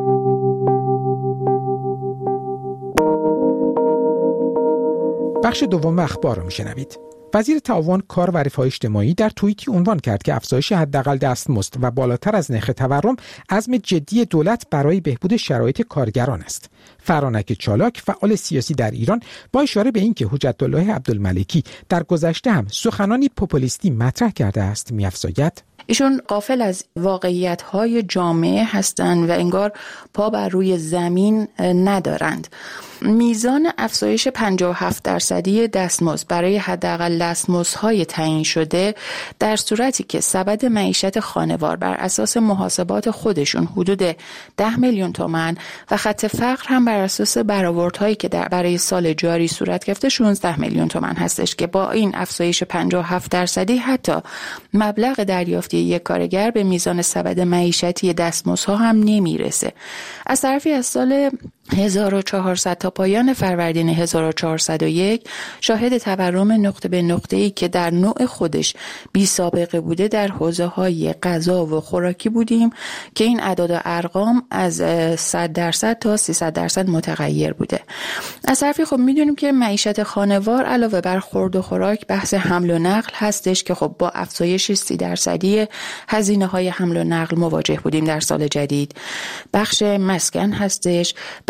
O: بخش دوم اخبار رو میشنوید. وزیر تعاون، کار و رفاه اجتماعی در توییتی عنوان کرد که افزایش حداقل دستمزد و بالاتر از نرخ تورم عزم جدی دولت برای بهبود شرایط کارگران است. فرانک چالاک، فعال سیاسی در ایران، با اشاره به اینکه حجت الله عبدالملکی در گذشته هم سخنانی پوپولیستی مطرح کرده است، می‌افزاید:
K: ایشون غافل از واقعیت‌های جامعه هستند و انگار پا بر روی زمین ندارند. میزان افزایش 57% دستمزد برای حداقل دستمزدهای تعیین شده در صورتی که سبد معیشت خانوار بر اساس محاسبات خودشون حدود 10 میلیون تومان و خط فقر هم بر اساس برآوردهایی که برای سال جاری صورت گرفته 16 میلیون تومان هستش که با این افزایش 57% حتی مبلغ دریافتی یک کارگر به میزان سبد معیشتی دستمزدها هم نمیرسه. از طرفی از سال 1400 تا پایان فروردین 1401 شاهد تورم نقطه به نقطه‌ای که در نوع خودش بی سابقه بوده در حوزه‌های غذا و خوراکی بودیم که این اعداد و ارقام از 100% تا 300% متغیر بوده. از طرفی خب میدونیم که معیشت خانوار علاوه بر خورد و خوراک بحث حمل و نقل هستش که خب با افزایش 30% هزینه‌های حمل و نقل مواجه بودیم در سال جدید. بخش مسکن هستش،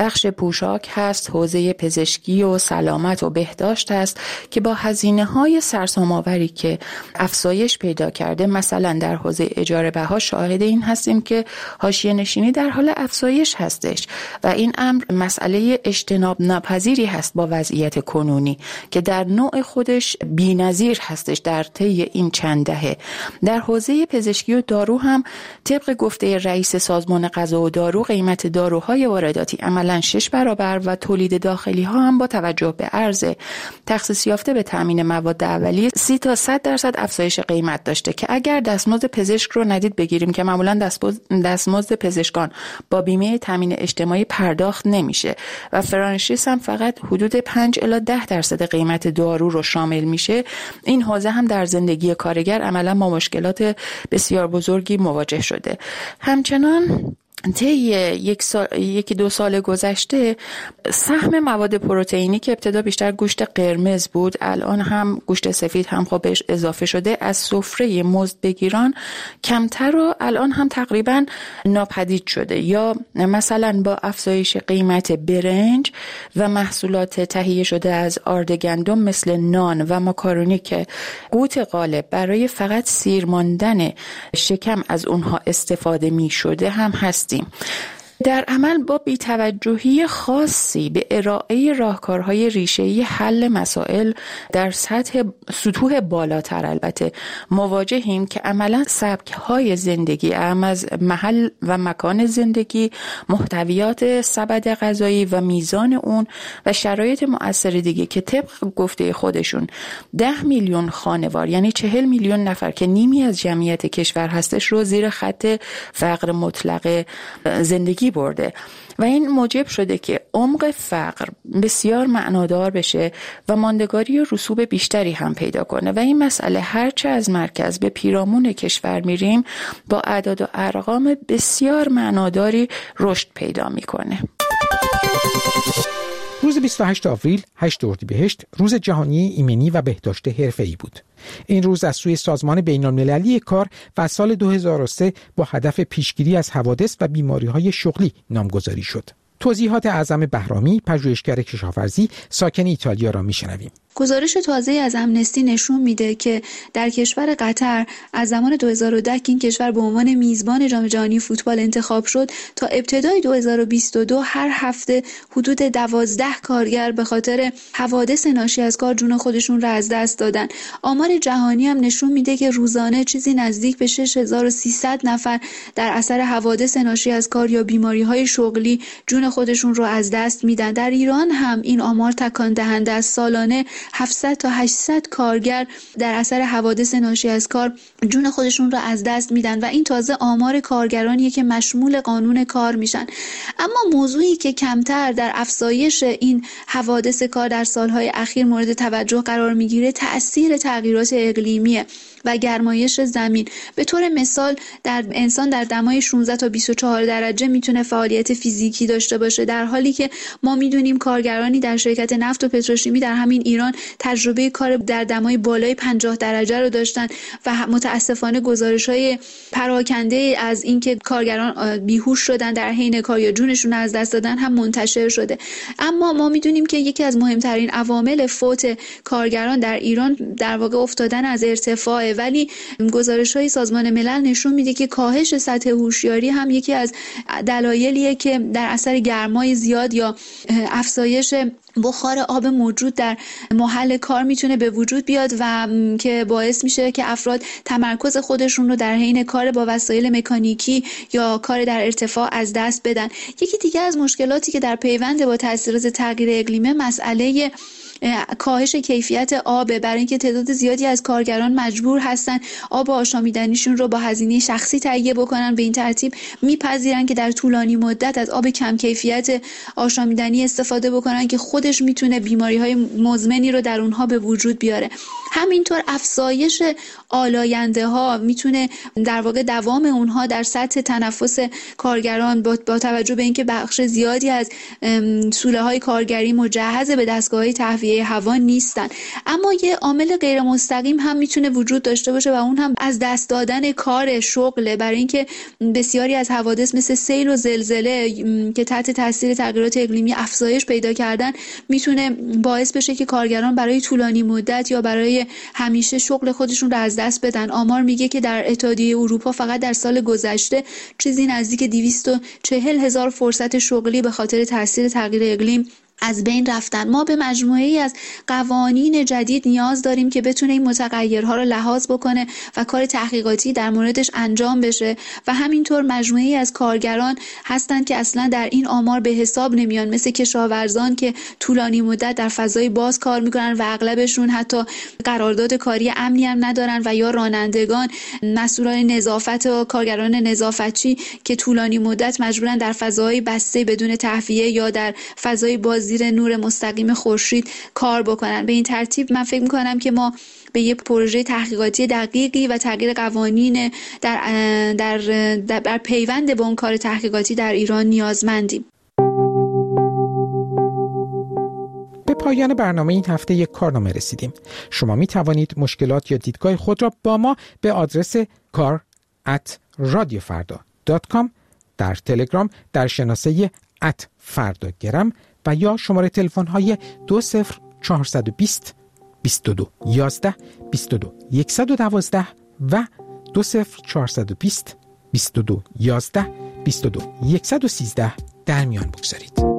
K: بخش پوشاک هست، حوزه پزشکی و سلامت و بهداشت هست که با هزینه‌های سرسام‌آوری که افزایش پیدا کرده، مثلا در حوزه اجاره بها شاهد این هستیم که حاشیه نشینی در حال افزایش هستش و این امر مسئله اجتناب ناپذیری هست با وضعیت کنونی که در نوع خودش بی‌نظیر هستش در طی این چند دهه. در حوزه پزشکی و دارو هم طبق گفته رئیس سازمان غذا و دارو، قیمت داروهای وارداتی عملاً 6 برابر و تولید داخلی ها هم با توجه به عرض تخصیص یافته به تامین مواد اولیه 30 تا 100% افزایش قیمت داشته که اگر دستمزد پزشک رو ندید بگیریم که معمولاً دستمزد پزشکان با بیمه تامین اجتماعی پرداخت نمیشه و فرانشیس هم فقط حدود 5 الی 10% قیمت دارو رو شامل میشه، این حوزه هم در زندگی کارگر عملاً با مشکلات بسیار بزرگی مواجه شده. همچنان طی یکی دو سال گذشته سهم مواد پروتئینی که ابتدا بیشتر گوشت قرمز بود، الان هم گوشت سفید هم خب بهش اضافه شده، از سفره مزدبگیران کمتر و الان هم تقریبا ناپدید شده. یا مثلا با افزایش قیمت برنج و محصولات تهیه شده از آرد گندم مثل نان و ماکارونی که قوت غالب برای فقط سیر ماندن شکم از اونها استفاده می شده هم هست. در عمل با بی‌توجهی خاصی به ارائه راهکارهای ریشه‌ای حل مسائل در سطوح بالاتر البته مواجهیم که عملا سبک‌های زندگی اهم از محل و مکان زندگی، محتویات سبد غذایی و میزان اون و شرایط مؤثر دیگه که طبق گفته خودشون 10 میلیون خانوار یعنی 40 میلیون نفر که نیمی از جمعیت کشور هستش رو زیر خط فقر مطلق زندگی برده و این موجب شده که عمق فقر بسیار معنادار بشه و ماندگاری و رسوب بیشتری هم پیدا کنه و این مسئله هرچه از مرکز به پیرامون کشور میریم با اعداد و ارقام بسیار معناداری رشد پیدا میکنه.
O: روز 28 آوریل 8 اردیبهشت روز جهانی ایمنی و بهداشت حرفه‌ای بود. این روز از سوی سازمان بین‌المللی کار و سال 2003 با هدف پیشگیری از حوادث و بیماری‌های شغلی نامگذاری شد. توضیحات اعظم بهرامی، پژوهشگر کشاورزی ساکن ایتالیا را میشنویم.
J: گزارش تازه از امنستی نشون میده که در کشور قطر از زمان 2010 که این کشور به عنوان میزبان جام جهانی فوتبال انتخاب شد تا ابتدای 2022 هر هفته حدود 12 کارگر به خاطر حوادث ناشی از کار جون خودشون را از دست دادن. آمار جهانی هم نشون میده که روزانه چیزی نزدیک به 6300 نفر در اثر حوادث ناشی از کار یا بیماری‌های شغلی جون خودشون رو از دست میدن. در ایران هم این آمار تکان دهنده است. سالانه 700 تا 800 کارگر در اثر حوادث ناشی از کار جون خودشون رو از دست میدن و این تازه آمار کارگرانیه که مشمول قانون کار میشن. اما موضوعی که کمتر در افزایش این حوادث کار در سالهای اخیر مورد توجه قرار میگیره تأثیر تغییرات اقلیمیه و گرمایش زمین. به طور مثال در انسان در دمای 16 تا 24 درجه میتونه فعالیت فیزیکی داشته باشه، در حالی که ما میدونیم کارگرانی در شرکت نفت و پتروشیمی در همین ایران تجربه کار در دمای بالای 50 درجه رو داشتن و متاسفانه گزارش‌های پراکنده از اینکه کارگران بیهوش شدن در حین کار یا جونشون از دست دادن هم منتشر شده. اما ما میدونیم که یکی از مهمترین عوامل فوت کارگران در ایران در واقع افتادن از ارتفاع، ولی گزارش‌های سازمان ملل نشون میده که کاهش سطح هوشیاری هم یکی از دلایلیه که در اثر گرمای زیاد یا افزایش بخار آب موجود در محل کار میتونه به وجود بیاد و که باعث میشه که افراد تمرکز خودشون رو در حین کار با وسایل مکانیکی یا کار در ارتفاع از دست بدن. یکی دیگه از مشکلاتی که در پیوند با تاثیرات تغییر اقلیمی مسئله کاهش کیفیت آب، برای اینکه تعداد زیادی از کارگران مجبور هستن آب آشامیدنیشون رو با هزینه شخصی تهیه بکنن، به این ترتیب میپذیرن که در طولانی مدت از آب کم کیفیت آشامیدنی استفاده بکنن که خودش میتونه بیماری‌های مزمنی رو در اونها به وجود بیاره. همینطور افزایش آلاینده‌ها میتونه در واقع دوام اونها در سطح تنفس کارگران با توجه به اینکه بخش زیادی از سوله‌های کارگری مجهز به دستگاه‌های تهویه تصفیه هوا نیستن. اما یه عامل غیر مستقیم هم میتونه وجود داشته باشه و اون هم از دست دادن کار شغله، برای اینکه بسیاری از حوادث مثل سیل و زلزله که تحت تاثیر تغییرات اقلیمی افزایش پیدا کردن میتونه باعث بشه که کارگران برای طولانی مدت یا برای همیشه شغل خودشون رو از دست بدن. آمار میگه که در اتحادیه اروپا فقط در سال گذشته چیزی نزدیک 240,000 فرصت شغلی به خاطر تاثیر تغییر اقلیم از بین رفتن. ما به مجموعه‌ای از قوانین جدید نیاز داریم که بتونه این متغیرها رو لحاظ بکنه و کار تحقیقاتی در موردش انجام بشه و همینطور مجموعه‌ای از کارگران هستن که اصلا در این آمار به حساب نمیان، مثل کشاورزان که طولانی مدت در فضای باز کار میکنن و اغلبشون حتی قرارداد کاری امنی هم ندارن، و یا رانندگان، مسئولان نظافت و کارگران نظافتچی که طولانی مدت مجبورن در فضای بسته بدون تهویه یا در فضای باز زیر نور مستقیم خورشید کار بکنن. به این ترتیب من فکر میکنم که ما به یه پروژه تحقیقاتی دقیقی و تغییر قوانین در پیوند با اون کار تحقیقاتی در ایران نیازمندیم.
O: به پایان برنامه این هفته یک کارنامه رسیدیم. شما می توانید مشکلات یا دیدگاه خود را با ما به آدرس kar@radiofarda.com، در تلگرام در شناسه @فرداگرم و یا شماره تلفن های 20420 22 11 22 112 و 20420 22 11 22 113 در میان بگذارید.